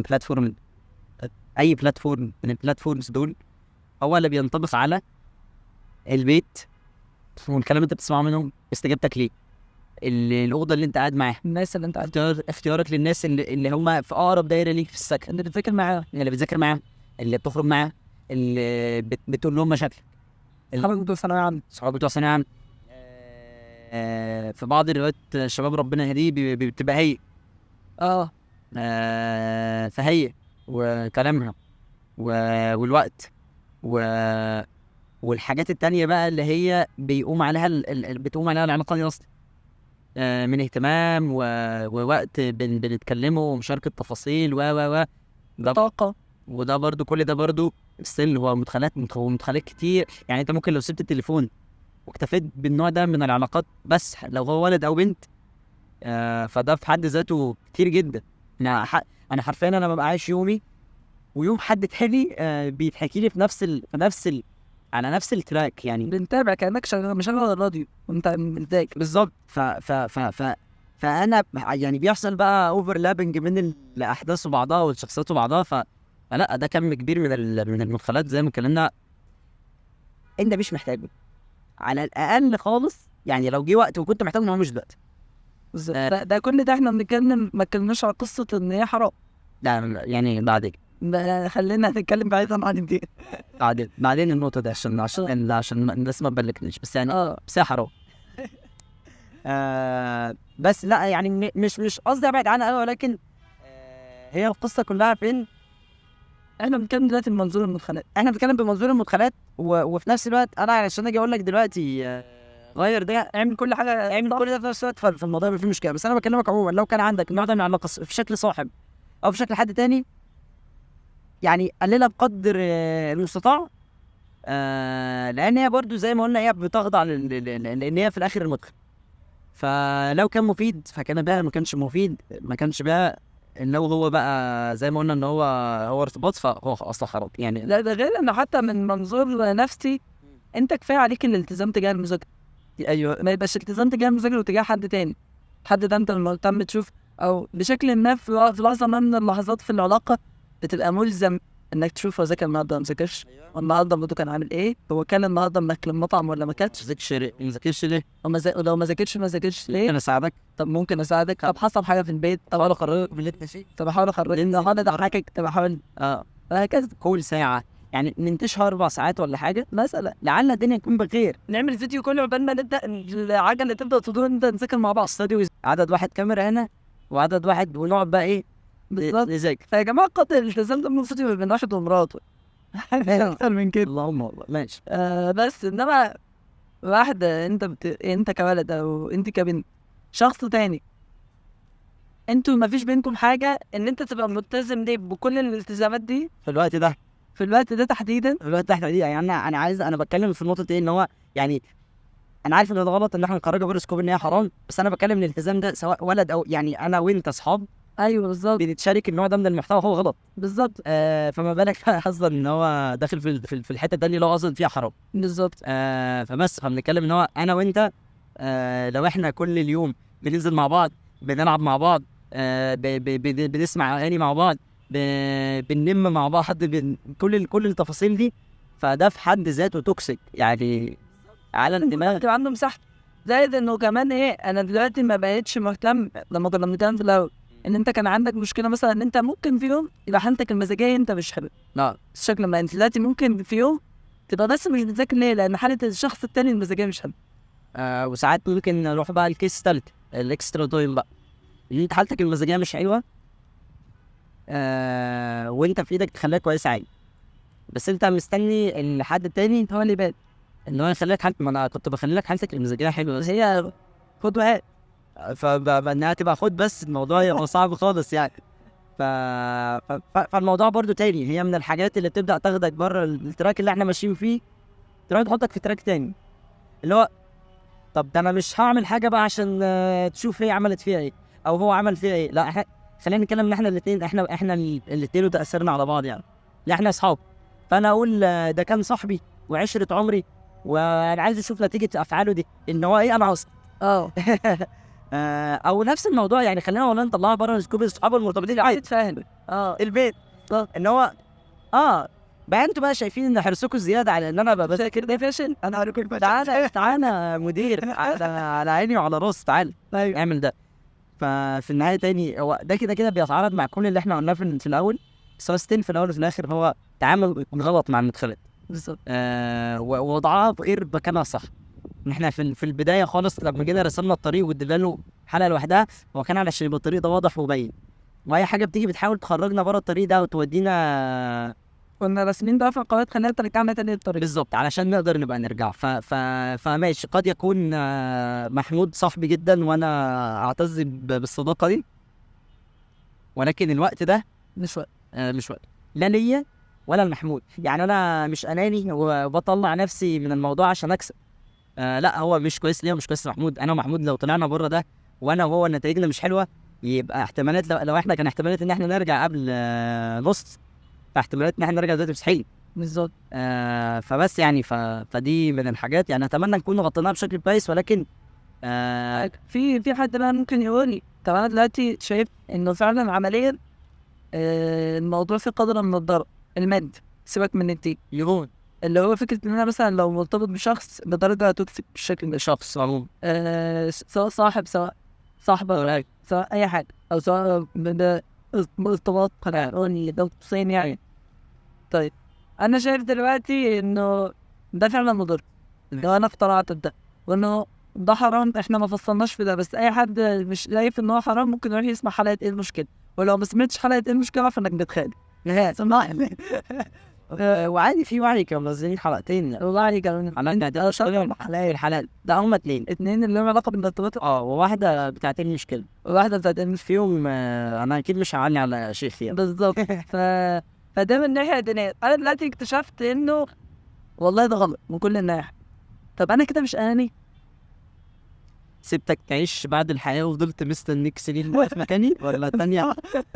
من البلاتفورمز دول، هو اللي بينطبق على البيت والكلام اللي انت بتسمعه منهم، استجابتك ليه، الاوضه اللي انت قاعد معاها، الناس اللي انت اختيارك للناس اللي هم في اقرب دايره ليك في السكن، اللي بتذاكر معاها، اللي بتخرج معاها، اللي بتقول لهم مشاكل، صحابك بتوع ثانويه عامه، في بعض الوقت الشباب ربنا يهديه بتبقى هي فهي وكلامها والوقت والحاجات التانية بقى اللي هي بتقوم عليها العلاقة دي أصلا، من اهتمام ووقت بنتكلمه ومشاركة تفاصيل ده طاقة. وده برضو كل ده برضو السن هو مدخلات كتير يعني. انت ممكن لو سبت التليفون واكتفيت بالنوع ده من العلاقات بس، لو هو ولد او بنت، فده في حد ذاته كتير جدا. انا حرفيا انا ببقى عايش يومي ويوم حد تاني بيتحكي لي على نفس التراك يعني. بنتابع كانك مشغل الراديو وانت بتذاكر بالظبط. فانا يعني بيحصل بقى اوفرلابنج من الاحداث وبعضها والشخصيات وبعضها. فلا ده كم كبير من المدخلات زي ما اتكلمنا انت مش محتاجه على الاقل خالص يعني. لو جه وقت وكنت محتاجه هو مش دلوقتي. ده كل ده احنا بنتكلم، ما اتكلمناش على قصه ان هي حرام. لا يعني بعدين خلينا نتكلم بعيدا عن دي بعدين النقطه دي عشان الناس ما تبلكنيش بس يعني. بس هي حرام. بس لا يعني مش قصدي ابعد عنها قوي، ولكن هي القصه كلها فين. احنا بنتكلم دلوقتي بمنظور المدخلات، احنا بنتكلم بمنظور المدخلات وفي نفس الوقت انا علشان اجي اقول لك دلوقتي غير ده، اعمل كل ده في نفس الوقت، فالموضوع ما فيه مشكله. بس انا بكلمك عموما لو كان عندك النوع ده من العلاقه في شكل صاحب او في شكل حد تاني، يعني قللها بقدر المستطاع. لان هي برضو زي ما قلنا هي بتخضع لان هي في الاخر المدخل. فلو كان مفيد فكان بقى، ما كانش مفيد ما كانش بقى. لو هو بقى زي ما قلنا ان هو ارتباط فهو اصلا حرام يعني. لا ده غير انه حتى من منظور نفسي انت كفايه عليك الالتزام تجاه المذاكره. ايوه، ما يبقاش التزام تجاه المذاكره وتجاه حد تاني. الحد ده انت مهتم تشوف او بشكل ما في لحظه ما من اللحظات في العلاقه بتبقى ملزم انك تشوف هو ذاكر النهارده ما ذاكرش، والنهارده برضه كان عامل ايه، هو كان النهارده ماكل المطعم ولا ما كانش، ما ذاكرش ليه، ولو ما ذاكرش ليه. ممكن اساعدك. طب ممكن اساعدك. طب حصل حاجه في البيت، طب احاول اخرجك من اللي انت فيه، طب احاول اضحكك، طب احاول وهكذا. كل ساعه يعني ننتشها 4 ساعات ولا حاجه مثلا لعل الدنيا تكون بخير. نعمل فيديو كله عقبال ما نبدا العجله تبدا تدور، نبدا نذاكر مع بعض. استوديو عدد واحد كاميرا هنا وعدد واحد، ونقعد بقى ايه بالظبط. نذاكر. فيا جماعه قدر الالتزام ده المفروض يبقى بين واحد ومراته اكتر من كده. اللهم والله ماشي. بس انما واحده انت كولد او انت كبنت شخص تاني، انتوا ما فيش بينكم حاجه ان انت تبقى ملتزم ليه بكل الالتزامات دي في الوقت ده في الوقت ده تحديدا. في الوقت ده يعني انا بتكلم في النقطه ايه، ان هو يعني انا عارف ان ده غلط ان احنا نخرجها بره سكوب ان هي حرام، بس انا بتكلم الالتزام ده سواء ولد او يعني انا وانت اصحاب ايوه بالظبط بنتشارك النوع ده من المحتوى، هو غلط. بالظبط فما بالك اصلا ان هو داخل في الحته التانيه اللي هو اصلا فيها حرام. بالظبط. فبس فبنتكلم ان هو انا وانت لو احنا كل اليوم بننزل مع بعض، بنلعب مع بعض، بنسمع اغاني مع بعض، بننم مع بعض، كل التفاصيل دي، فده في حد ذاته توكسيك يعني على الدماغ. تبقى عنده مساحته. زائد انه كمان ايه، انا دلوقتي ما بقتش مهتم لما كنا بنتكلم في الاول ان انت كان عندك مشكله مثلا ان انت ممكن في يوم يبقى حالتك المزاجيه انت مش حلو. لا بس شكل ما انت دلوقتي ممكن في يوم تبقى بس مش بتذاكر ليه، لان حاله الشخص التاني المزاجيه مش حلوه. وساعات ممكن نروح بقى الكيس الثالث الاكسترا تايم بقى، ان انت حالتك المزاجيه مش حلوه وانت في ايدك تخليها كويسه عادي، بس انت مستني الحد التاني هو اللي باد ان هو يخليك حالتك، ما انا كنت بخلي لك حالتك المزاجيه حلوه بس هي خد وهات. فانها تبقى خد، بس الموضوع يبقى صعب خالص يعني. ف... فالموضوع برضو تاني هي من الحاجات اللي بتبدا تاخدك بره التراك اللي احنا ماشيين فيه، تروح تحطك في تراك تاني اللي هو طب ده انا مش هعمل حاجه بقى عشان تشوف هي عملت فيها ايه او هو عمل فيها ايه. لا خلينا نتكلم ان احنا الاثنين احنا الاثنين وتاثرنا على بعض يعني، لا احنا اصحاب، فانا اقول ده كان صاحبي وعشره عمري وانا عايز اشوف نتيجه افعاله دي ان هو ايه، انا عاوز او نفس الموضوع يعني. خلينا والله نطلعها بره سكوب الصحاب المرتبطين عادي تفهم البيت ان هو بقى انتوا بقى شايفين ان حرصكم زياده على ان انا بذاكر ده فاشل. انا هوريكم تعالى مدير على عيني وعلى راسي، تعالى اعمل ده. ففي النهايه تاني هو ده كده بيتعارض مع كل اللي احنا قلناه في الاول، بس هو ستيل في الاول وفي الاخر هو تعامل غلط مع المدخلات بالظبط. ووضعها غير مكانها صح. احنا في البدايه خالص لما جينا رسمنا الطريق وادينا له حلقه لوحدها، هو كان علشان يبقى الطريق ده واضح ومبين، واي حاجه بتيجي بتحاول تخرجنا بره الطريق ده وتودينا كنا راسمين ده في القواعد، خلينا ترجعنا تاني للطريق بالظبط علشان نقدر نبقى نرجع. فماشي قد يكون محمود صاحبي جدا وانا اعتز بالصداقه دي، ولكن الوقت ده مش وقت مش وقت لا ليا ولا المحمود. يعني انا مش اناني وبطلع نفسي من الموضوع عشان اكسب، لا هو مش كويس ليا ومش كويس لمحمود. انا ومحمود لو طلعنا بره ده وانا وهو نتائجنا مش حلوه، يبقى احتمالات لو احنا كان احتمالات ان احنا نرجع قبل نص، فاحتمالات ان احنا نرجع دلوقتي مستحيل. بالظبط. فبس يعني فدي من الحاجات يعني اتمنى نكون غطيناها بشكل كويس، ولكن في حد بقى ممكن يقول لي طب انا دلوقتي شايف انه فعلا عمليا الموضوع في قدر من الضرر المادي، سيبك من النتيجه يهون اللي هو فكره ان انا مثلا لو مرتبط بشخص بدرجه توكسيك بالشكل ده، شخص عموما سواء صاحب سواء صاحبه سواء اي حاجه، او سواء ارتباط قانوني ده قصين يعني. طيب انا شايف دلوقتي انه ده فعلا مضر لو انا اخترعت ده، وانه ده حرام. احنا ما فصلناش في ده، بس اي حد مش شايف ان هو حرام ممكن يروح يسمع حلقه ايه المشكله، ولو ما سمعتش حلقه ايه المشكله عارف انك بتخالف. سمعني وعادي في وعي كانوا منزلين حلقتين والله كانوا الحلقات ده هم اتنين اللي لهم علاقه بالارتباط، وواحده بتاعت المشكله، وواحده بتاعت فيهم انا اكيد مش هعلي على شيخ يعني بالظبط. فده من الناحيه الدينيه. انا دلوقتي اكتشفت انه والله ده غلط من كل النواحي. طب انا كده مش اناني؟ سبتك تعيش بعد الحياه وفضلت مستنيك سنين واقف مكاني ولا الثانيه؟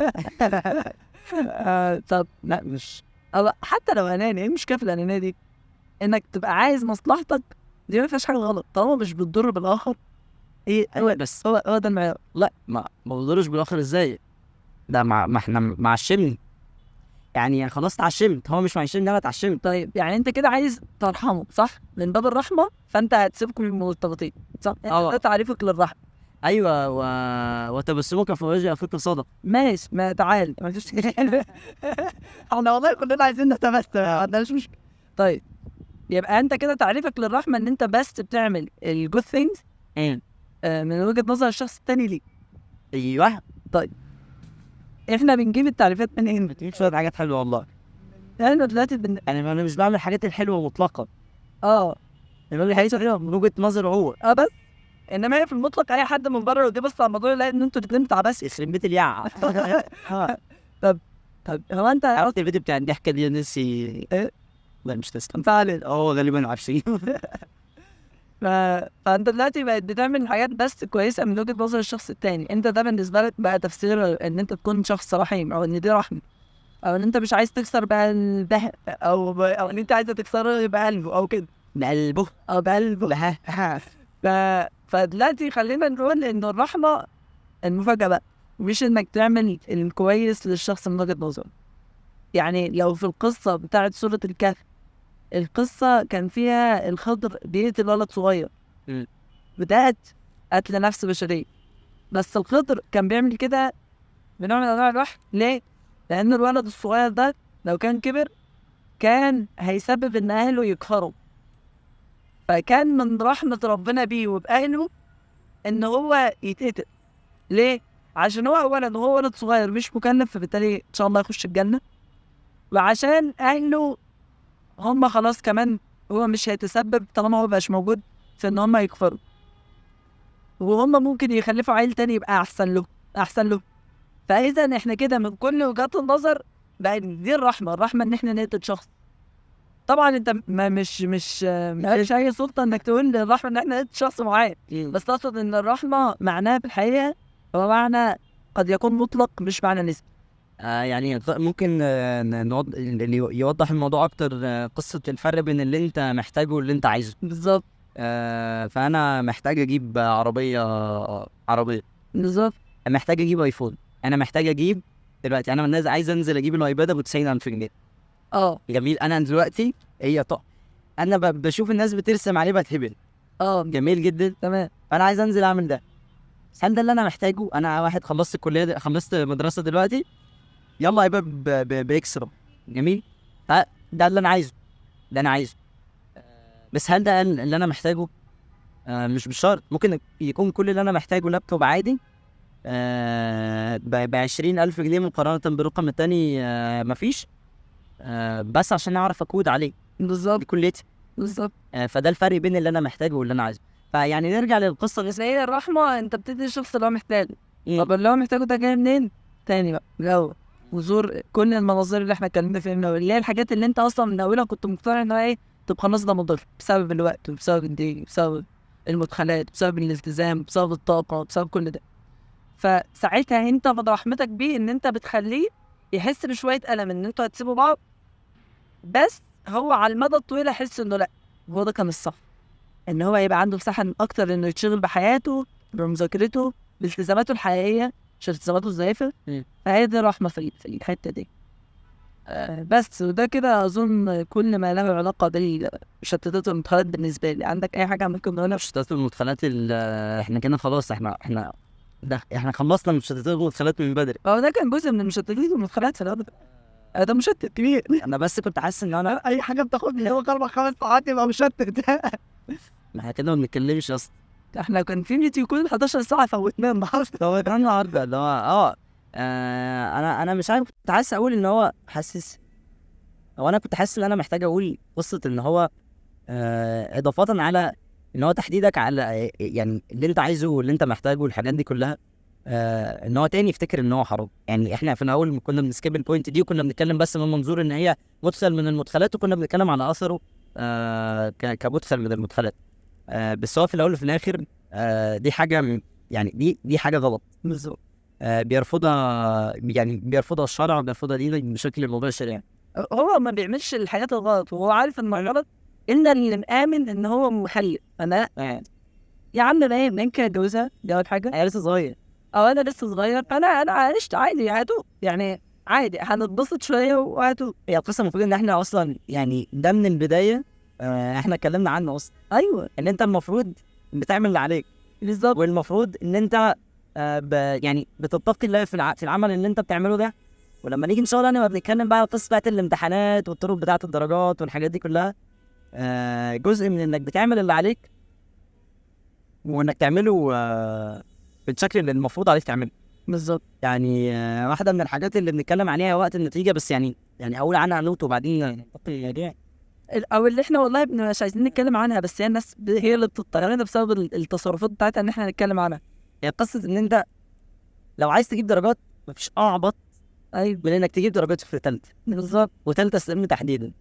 طب لا مش حتى لو اناني، ايه المشكله في الانانيه دي؟ انك تبقى عايز مصلحتك دي ما فيهاش حاجه غلط طالما مش بتضر بالاخر. ايه بس هو ده المعيار. لا ما بضرش بالاخر ازاي؟ ده ما احنا معشمني يعني خلاص اتعشمت، هو مش معشمني انا اتعشمت. طيب يعني انت كده عايز ترحمه صح؟ من باب الرحمه، فانت هتسيبكم المرتبطين صح؟ ده تعريفك للرحمه. ايوه وتبسمك في وجه اخيك صدق. ماشي، ما تعال ما فيش احنا والله كلنا عايزين نتبسم، ما عندناش مشكله. طيب يبقى انت كده تعريفك للرحمه ان انت بس بتعمل الجود ثينجز من وجهه نظر الشخص التاني ليك. ايوه. احنا بنجيب التعريفات منين؟ بتجيب شويه حاجات حلوه والله. احنا دلوقتي انا مش بعمل الحاجات الحلوه مطلقا، انا بعمل الحاجات الحلوه من وجهه نظره هو. بس انما هي في المطلق اي حد من بره يجي بص على الموضوع يلاقي ان انتوا الاثنين بتاع بس. يخرب بيت اليع. طب هو انت عرفت الفيديو بتاع الضحكه دي نسي ايه؟ لا مش تسلم فعلا غالبا عارفين. فانت دلوقتي بقت بتعمل حاجات بس كويسه من وجهه نظر الشخص التاني. انت ده بالنسبه لك بقى تفسير ان انت تكون شخص رحيم، او ان دي رحمه، او ان انت مش عايز تكسر بقى الدهب، او ان انت عايزه تكسره بقلبه او كده بقلبه او بقلبه. فدلوقتي خلينا نقول ان الرحمه المفاجاه بقى مش انك تعمل الكويس للشخص من وجهه نظره. يعني لو في القصه بتاعت سوره الكهف، القصه كان فيها الخضر بيقتل ولد صغير بتاعت قتل نفس بشريه، بس الخضر كان بيعمل كده بنوع من انواع الوحي. ليه؟ لان الولد الصغير ده لو كان كبر كان هيسبب ان اهله يكفروا، فكان من رحمه ربنا بيه وباهله ان هو يتقتل. ليه؟ عشان هو اولا وهو ولد صغير مش مكلف، فبالتالي ان شاء الله يخش الجنه، وعشان اهله هم خلاص كمان هو مش هيتسبب طالما هو مبقاش موجود في ان هم يكفروا، وهم ممكن يخلفوا عيل تاني يبقى احسن له. فاذا احنا كده من كل وجهات النظر بقى دي الرحمه ان احنا نقتل شخص. طبعا انت مش اي سلطه انك تقول الرحمه ان احنا نقتل شخص معين، بس اقصد ان الرحمه معناها في الحقيقه هو معنى قد يكون مطلق مش معنى نسبي. يعني ممكن اللي يوضح الموضوع اكتر قصه الفرق بين اللي انت محتاجه واللي انت عايزه. بالظبط. فانا محتاج اجيب عربيه بالظبط. محتاج اجيب ايفون. انا محتاج اجيب دلوقتي، انا من الناس عايز انزل اجيب الايباد ابو 90,000 جنيه. جميل. انا دلوقتي انا بشوف الناس بترسم عليه بتهبل. جميل جدا. تمام. فانا عايز انزل اعمل ده. هل ده اللي انا محتاجه؟ انا واحد خلصت الكليه، خلصت مدرسه دلوقتي، يلا يبقى باكسترا. جميل. ده اللي انا عايزه، بس هل ده اللي انا محتاجه؟ مش بالشرط. ممكن يكون كل اللي انا محتاجه لابتوب عادي ب20,000 جنيه مقارنة بالرقم التاني مفيش، بس عشان اعرف اكود عليه. بالظبط. كليتي. بالظبط. فده الفرق بين اللي انا محتاجه واللي انا عايزه. فيعني نرجع للقصة دي. هي الرحمة انت بتدي الشخص اللي هو محتاجه. طب اللي هو محتاجه ده جاي منين؟ تاني بقى جو وزور كل المناظر اللي احنا اتكلمنا فيها من الاول، اللي هي الحاجات اللي انت اصلا من اولها كنت مقتنع ان هو ايه، طب خلاص ده مضر بسبب الوقت وبسبب الدين وبسبب المدخلات بسبب الالتزام بسبب الطاقة بسبب كل ده. فساعتها انت برحمتك بيه ان انت بتخليه يحس بشوية ألم ان انتوا هتسيبوا بعض، بس هو على المدى الطويل يحس انه لا، هو ده كان الصح، ان هو يبقى عنده مساحة اكتر انه يتشغل بحياته بمذاكرته بالتزاماته الحقيقية مش التزاماته الزائفة. فهي دي رحمة في الحتة دي. بس وده كده اظن كل ما له علاقة بمشتتات المدخلات بالنسبة لي. عندك اي حاجة ممكن نقولها؟ مشتتات المدخلات احنا كده خلاص، احنا خلصنا مشتتات المدخلات من بدري. ده كان جزء من المشتتات المدخلات في الأرض. ده مشتت كبير. انا بس كنت حاسس ان انا اي حاجة بتاخد من هو 4-5 ساعات يبقى مشتت. ما احنا كده ما بنتكلمش اصلا. احنا كان في ميتي يكون 11 ساعة فوتناه النهارده اللي هو انا مش عارف، كنت حاسس اقول ان هو انا كنت حاسس ان انا محتاج اقول قصة ان هو اضافة على ان هو تحديدك على يعني اللي انت عايزه واللي انت محتاجه والحاجات دي كلها، ان هو تاني يفتكر ان هو حرام. يعني احنا في الاول كنا بنسكيب البوينت دي وكنا بنتكلم بس من منظور ان هي مدخل من المدخلات، وكنا بنتكلم على اثره كمدخل من المدخلات. بس هو في الاول وفي الاخر دي حاجه، يعني دي حاجه غلط. بالظبط. بيرفضها الشرع وبيرفضها دين بشكل مباشر. يعني هو ما بيعملش الحاجات الغلط وهو عارف ان غلط، الا اللي مآمن ان هو مخلف. انا يا عم بقى ممكن اتجوزها، دي اول حاجه. انا لسه صغير، انا لسه صغير، فانا عشت عادي هاتو، يعني عادي هنتبسط شويه وهاتو. هي القصه المفروض ان احنا اصلا يعني ده من البدايه احنا اتكلمنا عنه اصلا. ايوه، ان انت المفروض بتعمل اللي عليك. بالظبط. والمفروض ان انت يعني بتتقي الله في العمل اللي انت بتعمله ده. ولما نيجي ان شاء الله نبقى بنتكلم بقى على القصه بتاعت الامتحانات والطرق بتاعت الدرجات والحاجات دي كلها، جزء من انك بتعمل اللي عليك وانك تعمله بالشكل اللي المفروض عليك تعمله. بالظبط. يعني واحده من الحاجات اللي بنتكلم عليها وقت النتيجه، بس يعني اقول عنها نوت وبعدين ننتقل للمواضيع. او اللي احنا والله مش عايزين نتكلم عنها، بس هي الناس هي اللي بتضطرنا بسبب التصرفات بتاعتها ان احنا نتكلم عنها. هي قصه ان انت لو عايز تجيب درجات مفيش اعبط ايوه من انك تجيب درجات في ثالثه بالظبط. وثالثه سلم تحديدا.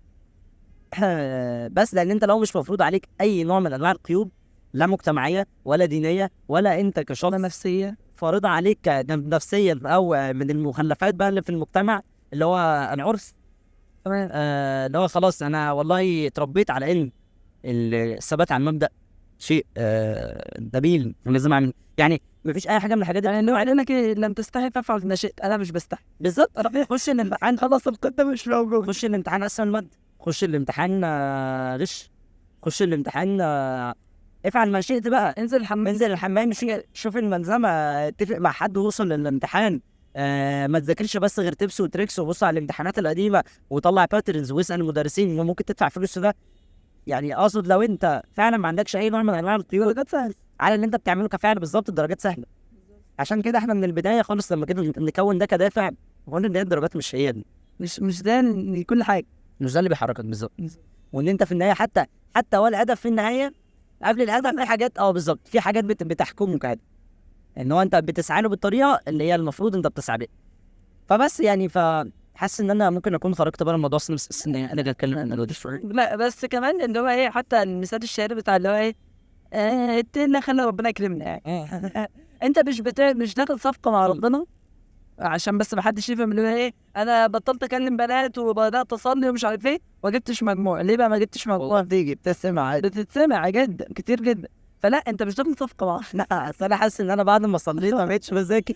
بس لان انت لو مش مفروض عليك اي نوع من انواع القيود، لا مجتمعيه ولا دينيه ولا انت كشخص نفسيه فارضه عليك نفسيا او من المخلفات بقى اللي في المجتمع اللي هو العرف، تمام. اللي هو خلاص انا والله اتربيت على علم الثبات على المبدا شيء نبيل ولازم اعمل. يعني مفيش اي حاجه من الحاجات دي. يعني انه قال لك إيه؟ لم تستحي فافعل ما شئت. انا مش بستحي. بالظبط. خش الامتحان خلاص القده مش موجود، خش الامتحان اسهل الماده، خش الامتحان غش، خش الامتحان افعل ما شئت بقى. انزل الحمام شوف الملزمه، اتفق مع حد ووصل للامتحان. ما تذاكرش بس غير تبس وتريكس وبص على الامتحانات القديمه وطلع باترنز واسال المدرسين ممكن تدفع فلوس ده. يعني اقصد لو انت فعلا ما عندكش اي نوع من انواع القيود، الدرجات سهله على اللي انت بتعمله كفعل بالظبط، الدرجات سهله. عشان كده احنا من البدايه خالص لما كده نكون ده كدافع، قلنا ان هي الدرجات مش هي دي، مش ده كل حاجه، مش ده اللي بيحركك بالظبط. وان انت في النهايه حتى هو الهدف في النهايه قبل الهدف في حاجات بالظبط، في حاجات بتحكمك عادي ان هو انت بتسعى له بالطريقه اللي هي المفروض انت بتسعى بيها. فبس يعني حاسس ان انا ممكن اكون خرجت بره الموضوع بس ان انا جاي اتكلم عن الواد شويه. لا بس كمان اللي هو ايه، حتى المثال الشهير بتاع اللي هو ايه، اتقنا خلي ربنا يكرمنا يعني. انت مش داخل صفقه مع ربنا عشان بس ما حدش يفهم اللي هو ايه، انا بطلت اكلم بنات وبدات اصلي ومش عارف ايه وما جبتش مجموع. ليه بقى ما جبتش مجموع؟ تيجي بتسمع بتتسمع جدا كتير جدا. فلا انت مش داخل صفقه مع لا اصل انا حاسس ان انا بعد ما صليت ما بقتش بذاكر.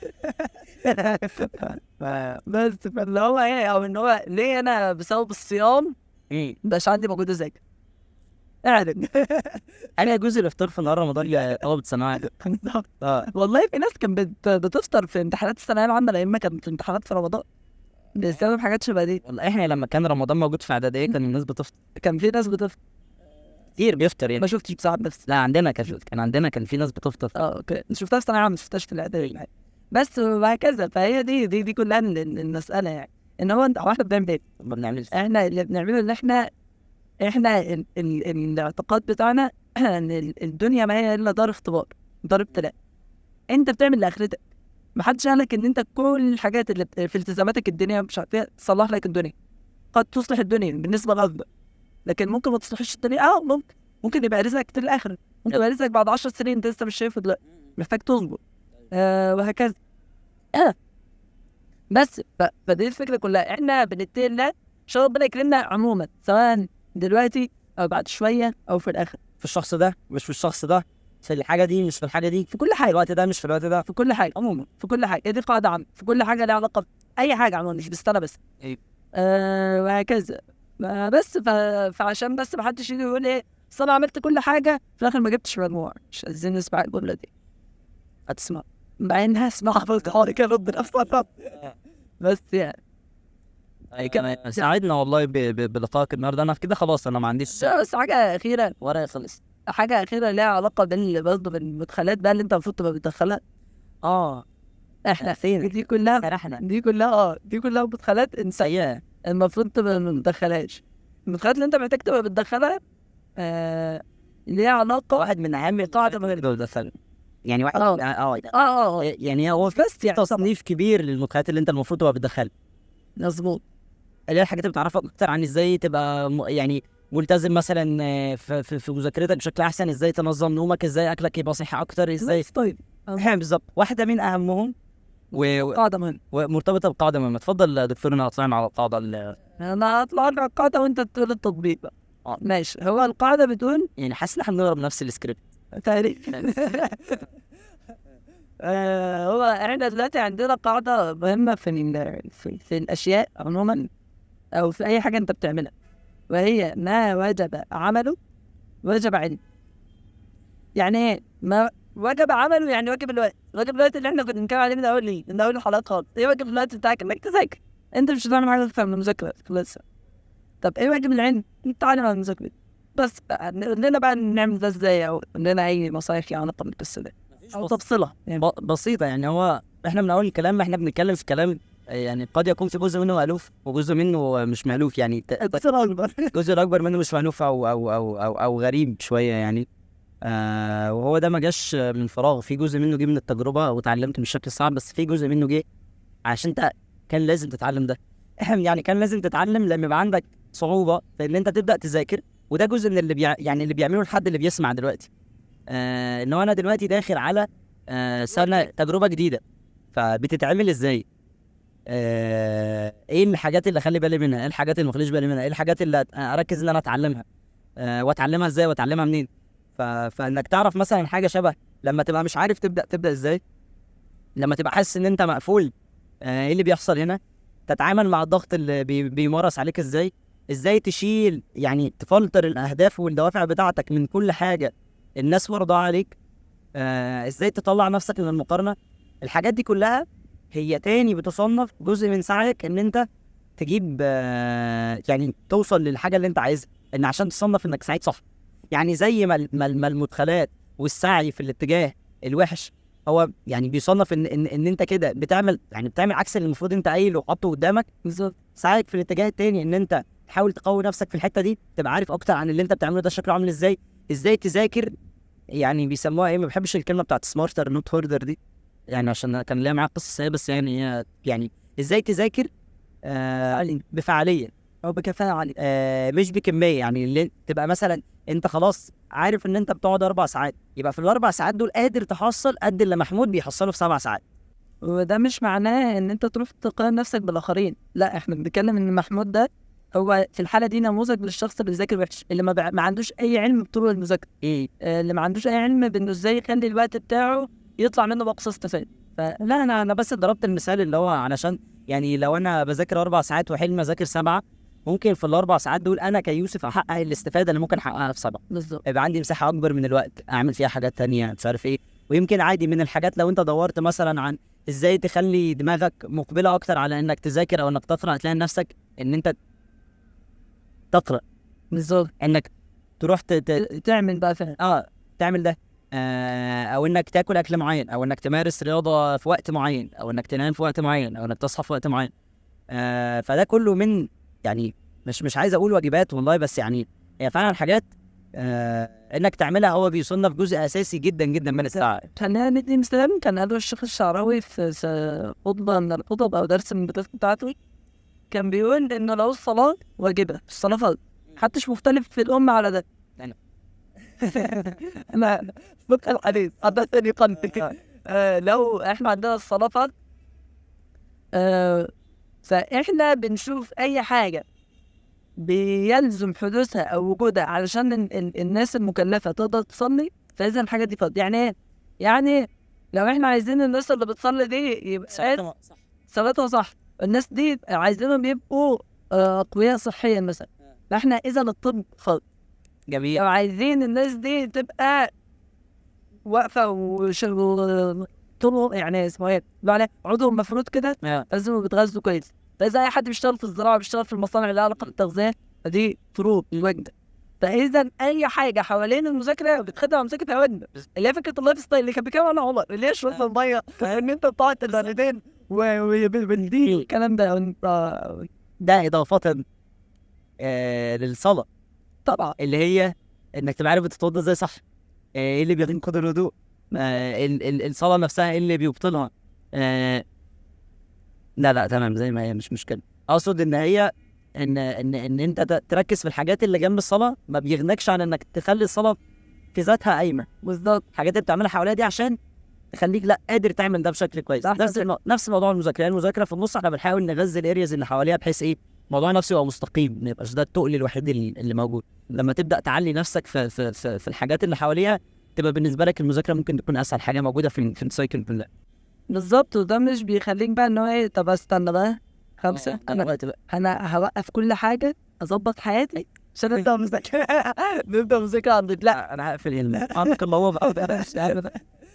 بس فاللي هو ايه، او ان هو ليه انا بسبب الصيام مبقاش عندي مجهود اذاكر. اعرف انا جزء الافطار في نهار رمضان يا طلبه ثانويه. والله في ناس كانت بتفطر في امتحانات الثانويه العامه لما كانت امتحانات في رمضان بسبب حاجات شبه دي. والله احنا لما كان رمضان موجود في اعداديه كان الناس بتفطر، كان في ناس بتفطر كتير بيفطر يعني. ما شفتش بصراحه بس لا عندنا كان في ناس بتفطر. اوكي شفتها في الثانويه العامه، ما شفتهاش في الاعدادي بس وهكذا. فهي دي كلها المساله يعني، ان هو انت احنا بنعمل ايه؟ ما بنعملش. احنا اللي بنعمله ان احنا الاعتقاد بتاعنا ان الدنيا ما هي الا دار اختبار، دار ابتلاء. انت بتعمل لاخرتك. ما حدش قال لك ان انت كل الحاجات اللي في التزاماتك الدنيا مش عارف ايه تصلح لك الدنيا. قد تصلح الدنيا بالنسبه لك، لكن ممكن ما تصلحش الدنيا. ممكن يبقى رزقك في الاخره، ممكن يبقى رزقك بعد 10 سنين انت لسه مش شايفه دلوقتي، محتاج تصبر. وهكذا. بس فدي الفكره كلها، احنا بنتقي الله عشان ربنا يكرمنا عموما، سواء دلوقتي او بعد شويه او في الاخر، في الشخص ده مش في الشخص ده، في الحاجه دي مش في الحاجه دي، في كل حاجه، الوقت ده مش في الوقت ده، في كل حاجه عموما، في كل حاجه. دي قاعده عامه في كل حاجه لها علاقه باي حاجه عموما، مش بالسنه بس. وهكذا. بس فعشان بس ما حدش يجي يقول ايه اصل انا عملت كل حاجه في الاخر ما جبتش مجموع. مش عايزين نسمع الجمله دي، هتسمع مع انها اسمعها بالقاعده كده ضد نفسها. بس يعني كان ساعدنا والله بلقائك النهارده. انا في كده خلاص انا ما عنديش بس حاجه اخيره، ورقه خلص. حاجه اخيره ليها علاقه برضه بالمدخلات بقى اللي انت المفروض تبقى بتدخلها. احنا فين دي كلها سرحنا دي كلها مدخلات انسانيه المفروض تبقى ما بتدخلهاش. المدخلات اللي انت محتاج تبقى بتدخلها ليها علاقه. واحد من اهم قاعده من الدخل يعني واحد يعني هو بس يعني تصنيف كبير للمدخلات اللي انت المفروض تبقى بتدخلها. مظبوط. اللي هي الحاجات اللي بتعرفك اكتر عن ازاي تبقى يعني ملتزم مثلا في مذاكرتك بشكل احسن، ازاي تنظم نومك، ازاي اكلك يبقى صحي اكتر، ازاي طيب بالظبط. واحده من اهمهم قاعده مهمه ومرتبطه بقاعده مهمه. اتفضل دكتورنا اطلعنا على القاعده انا هطلع لك القاعده وانت تقول التطبيق بقى. ماشي. هو القاعده بتقول يعني حاسس ان احنا بنضرب نفس السكريبت تقريبا. هو احنا دلوقتي عندنا قاعده مهمه في الاشياء عموما او في اي حاجه انت بتعملها، وهي ما وجب عمله وجب علمه. يعني ايه؟ ما واجب عمله يعني واجب الوقت اللي احنا كنا بنتكلم عليه من اول من اول الحلقات خالص. ايه واجب الوقت بتاعك؟ انك تذاكر. انت مش هتعمل حاجه اكتر من المذاكره لسه. طب ايه واجب العلم؟ انت تعلم عن المذاكره بس. لنا بقى نعمل ده ازاي، او لنا اي نصايح يعني قبل القصه دي او تفصيلها يعني بسيطه. يعني هو احنا من اول الكلام احنا بنتكلم في كلام يعني قد يكون في جزء منه مألوف وجزء منه مش مألوف، يعني الجزء الاكبر الجزء الاكبر منه مش مألوف او غريب شويه يعني. وهو ده ما جاش من فراغ، في جزء منه جه من التجربه وتعلمت بالشكل الصعب، بس في جزء منه جه عشان انت كان لازم تتعلم ده. يعني كان لازم تتعلم لما يبقى عندك صعوبه في ان انت تبدا تذاكر، وده جزء من يعني اللي بيعمله الحد اللي بيسمع دلوقتي. ان هو انا دلوقتي داخل على سنه تجربه جديده، فبتتعمل ازاي؟ ايه الحاجات اللي اخلي بالي منها، ايه الحاجات اللي ما اخليش بالي منها، ايه الحاجات اللي اركز ان انا اتعلمها، واتعلمها ازاي واتعلمها منين. فانك تعرف مثلا حاجه شبه لما تبقى مش عارف تبدا ازاي، لما تبقى حاسس ان انت مقفول، ايه اللي بيحصل هنا، تتعامل مع الضغط اللي بيمارس عليك ازاي تشيل يعني تفلتر الاهداف والدوافع بتاعتك من كل حاجه الناس فرضها عليك، ازاي تطلع نفسك من المقارنه. الحاجات دي كلها هي تاني بتصنف جزء من سعيك ان انت تجيب يعني توصل للحاجه اللي انت عايزها، ان عشان تصنف انك سعيد صح. يعني زي ما المدخلات والسعي في الاتجاه الوحش هو يعني بيصنف ان انت كده بتعمل عكس اللي المفروض انت قايله وحاطه قدامك بالظبط. سعيك في الاتجاه التاني ان انت تحاول تقوي نفسك في الحته دي، تبقى عارف اكتر عن اللي انت بتعمله ده شكله عامل ازاي تذاكر. يعني بيسموها ايه، ما بحبش الكلمه بتاعت سمارتر نوت هوردر دي، يعني عشان كان ليها معايا قصه سيئه، بس هي يعني ازاي تذاكر بفعاليه او بكفاءه عاليه، مش بكميه. يعني اللي تبقى مثلا انت خلاص عارف ان انت بتقعد 4 ساعات، يبقى في ال4 ساعات دول قادر تحصل قد اللي محمود بيحصله في 7 ساعات. وده مش معناه ان انت تروح تقارن نفسك بالاخرين، لا احنا بنتكلم ان محمود ده هو في الحاله دي نموذج للشخص اللي بيذاكر وحش، اللي ما عندوش اي علم بطرق المذاكره، اللي ما عندوش اي علم بانه ازاي يخلي الوقت بتاعه يطلع منه باقصى استفاده. لا انا بس ضربت المثال اللي هو علشان يعني لو انا بذاكر 4 ساعات وحلمي اذاكر 7، ممكن في ال4 ساعات دول انا كيوسف احقق الاستفاده اللي ممكن احققها في 7 بالظبط. يبقى عندي مساحه اكبر من الوقت اعمل فيها حاجات تانية مش عارف ايه. ويمكن عادي من الحاجات لو انت دورت مثلا عن ازاي تخلي دماغك مقبله اكتر على انك تذاكر او انك تقرا، هتلاقي نفسك ان انت تقرا بالظبط، انك تروح تعمل بقى فعلا تعمل ده، او انك تاكل اكل معين، او انك تمارس رياضه في وقت معين، او انك تنام في وقت معين، او انك تصحى في وقت معين. فده كله من يعني مش عايز اقول واجبات والله، بس يعني هي فعلا حاجات انك تعملها هو بيصنف جزء اساسي جدا جدا من الساعه. خلينا ندي مثال كان قاله الشيخ الشعراوي في خطبه من الخطب او درس من الدروس بتاعته، كان بيقول انه لو الصلاه واجبه، الصلاه فرض، محدش مختلف في الامه على ده. انا فقه الحديث حدثني قلبي. لو احنا عندنا الصلاه فرض، فاحنا بنشوف اي حاجه بيلزم حدوثها او وجودها علشان الناس المكلفه تقدر تصلي، فاذا الحاجه دي فرض. يعني ايه؟ يعني لو احنا عايزين الناس اللي بتصلي دي يبقى صلاتها صح، الناس دي عايزينهم يبقوا اقوياء صحيا مثلا، فاحنا اذا الطب فرض. جميل. لو عايزين الناس دي تبقى واقفه وشغل طول يعني اسمه ايه عليه عضو مفروض كده، لازم بيتغذوا كويس. فاذا اي حد بيشتغل في الزراعه بيشتغل في المصانع اللي لها علاقه بالتغذيه، فدي فروض الوجبه. فاذا اي حاجه حوالين المذاكره بتخدم على مذاكره الوجبه، اللي هي فكره اللايف ستايل اللي كان بيتكلم عنها عمر، اللي هي شرب الميه، ان انت بتقعد الوالدين وبالدي الكلام ده اضافه للصلاه طبعا، اللي هي انك تبقى عارف تتوضى ازاي صح، ايه اللي بينقض الوضوء، الصلاه نفسها ايه اللي بيبطلها. لا تمام زي ما هي مش مشكله. اقصد ان هي ان انت تركز في الحاجات اللي جنب الصلاه، ما بيغنكش عن انك تخلي الصلاه في ذاتها قايمه. بالظبط، الحاجات اللي بتعملها حواليها دي عشان تخليك لا قادر تعمل ده بشكل كويس. نفس موضوع المذاكره، المذاكره في النص احنا بنحاول نغذي الارياز اللي حواليها بحيث ايه الموضوع نفسه يبقى مستقيم، ما يبقاش ده التقل الوحيد اللي موجود. لما تبدا تعلي نفسك في الحاجات اللي حواليها، تبقى بالنسبه لك المذاكره ممكن تكون اسهل حاجه موجوده في السايكل كلها. بالظبط. وده مش بيخليك بقى ان هو ايه، طب استنى بقى 5 انا هوقف كل حاجه اظبط حياتي عشان نبدا مذاكره عندك. لا انا هقفل هنا عندك الله بقى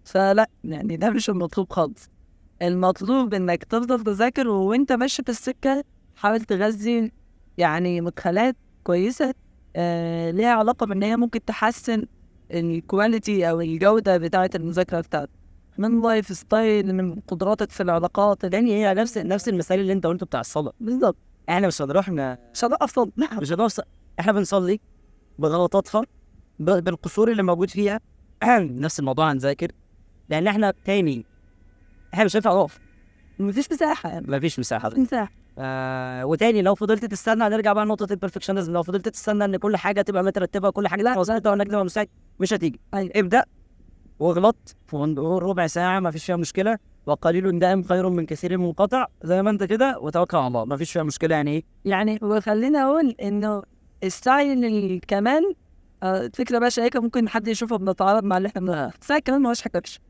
فلا يعني ده مش المطلوب خالص. المطلوب انك تفضل تذاكر وانت ماشي في السكه حاول تغذي يعني مدخلات كويسه ليها علاقه بان هي ممكن تحسن الكواليتي او الجوده بتاعه المذاكره بتاعتك، من لايف ستايل، من قدراتك في العلاقات. يعني هي نفس المثال اللي انت قلته بتاع الصلاه. بالظبط. احنا مش هنروح مش هنقف صد. مش هنروح احنا بنصلي بغلطاتها بالقصور اللي موجود فيها. نفس الموضوع هنذاكر، لان احنا تاني احنا مش هينفع نقف، مفيش مساحه يعني. مفيش مساحه. مفيش مساحه. وتاني لو فضلت تستنى هنرجع بقى لنقطه البرفكشنزم. لو فضلت تستنى ان كل حاجه تبقى مترتبه، كل حاجه تبقى مظبوطه وانك تبقى مستعد، مش هتيجي. أيوة. ابدا واغلط في ربع ساعه، ما فيش فيها مشكله. وقليل دائم خير من كثير منقطع، زي ما انت كده، وتوكل على الله، ما فيش فيها مشكله. يعني ايه يعني وخلينا اقول انه السعي للكمال فكره بقى شائكه ممكن حد يشوفها بنتعارض مع اللي احنا بنقولها. السعي الكمال ما هوش حاجه وحشه.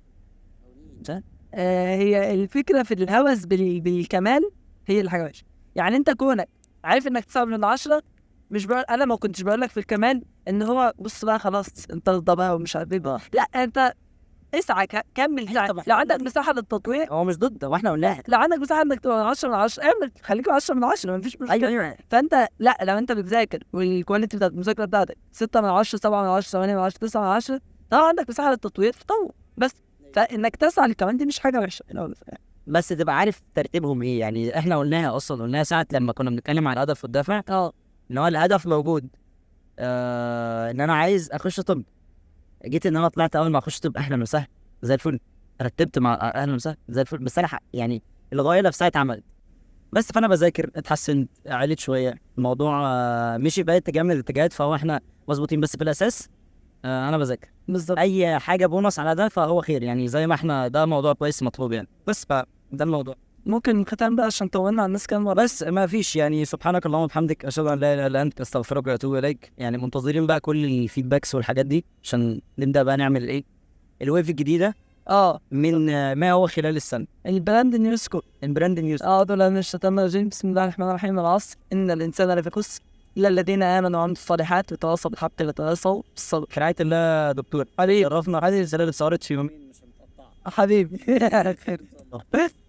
هي الفكره في الهوس بالكمال هي الحاجه وحشه. يعني انت كونك عارف انك 9/10، مش بقول انا ما كنتش بقول لك في الكمال ان هو بص بقى خلاص انت رضا بقى ومش عارف ايه. لا انت اسعى كمل سعي. لو عندك مساحه للتطوير هو مش ضد، واحنا قلناها. لو عندك مساحه انك تبقى 10/10 اعمل، خليك 10/10 مفيش مشكله. ايوه. فانت لا، لو انت بتذاكر والكواليتي بتاعت المذاكره بتاعتك 6/10 7/10 8/10 9/10، طبعا عندك مساحه للتطوير تطور. بس فانك تسعى للكمال دي مش حاجه وحشه. بس تبقى عارف ترتيبهم ايه. يعني احنا قلناها اصلا، قلناها ساعه لما كنا بنتكلم عن الهدف والدافع. ان هو الهدف موجود، ان انا عايز اخش طب. جيت ان انا طلعت اول ما اخش طب اهلا وسهلا زي الفل، رتبت مع اهلا وسهلا زي الفل. بس انا يعني الغايه نفسها اتعملت. بس فانا بذاكر، اتحسنت، عليت شويه الموضوع، مشي بقى اتجاه من الاتجاهات. فهو احنا مظبوطين، بس في الاساس انا بذاكر بالظبط. اي حاجه بونص على ده فهو خير. يعني زي ما احنا، ده موضوع كويس مطلوب يعني. بس فده الموضوع. ممكن ختام بقى عشان طولنا على الناس كام مره. بس ما فيش يعني. سبحانك اللهم وبحمدك، اشهد ان لا اله الا انت، استغفرك واتوب اليك. يعني منتظرين بقى كل الفيدباكس والحاجات دي عشان نبدا بقى نعمل ايه الويف الجديده من ما هو خلال السنه. البراند نيوز كود. البراند نيوز. دول من الشيطان الرجيم. بسم الله الرحمن الرحيم. العصر ان الانسان لفي خسر الا الذين امنوا وعملوا الصالحات وتواصوا بالحق وتواصوا بالصبر. في رعايه الله دكتور حبيبي. شرفنا. هذه الرساله اللي اتصورت في يومين مش متقطعه حبيبي. خير.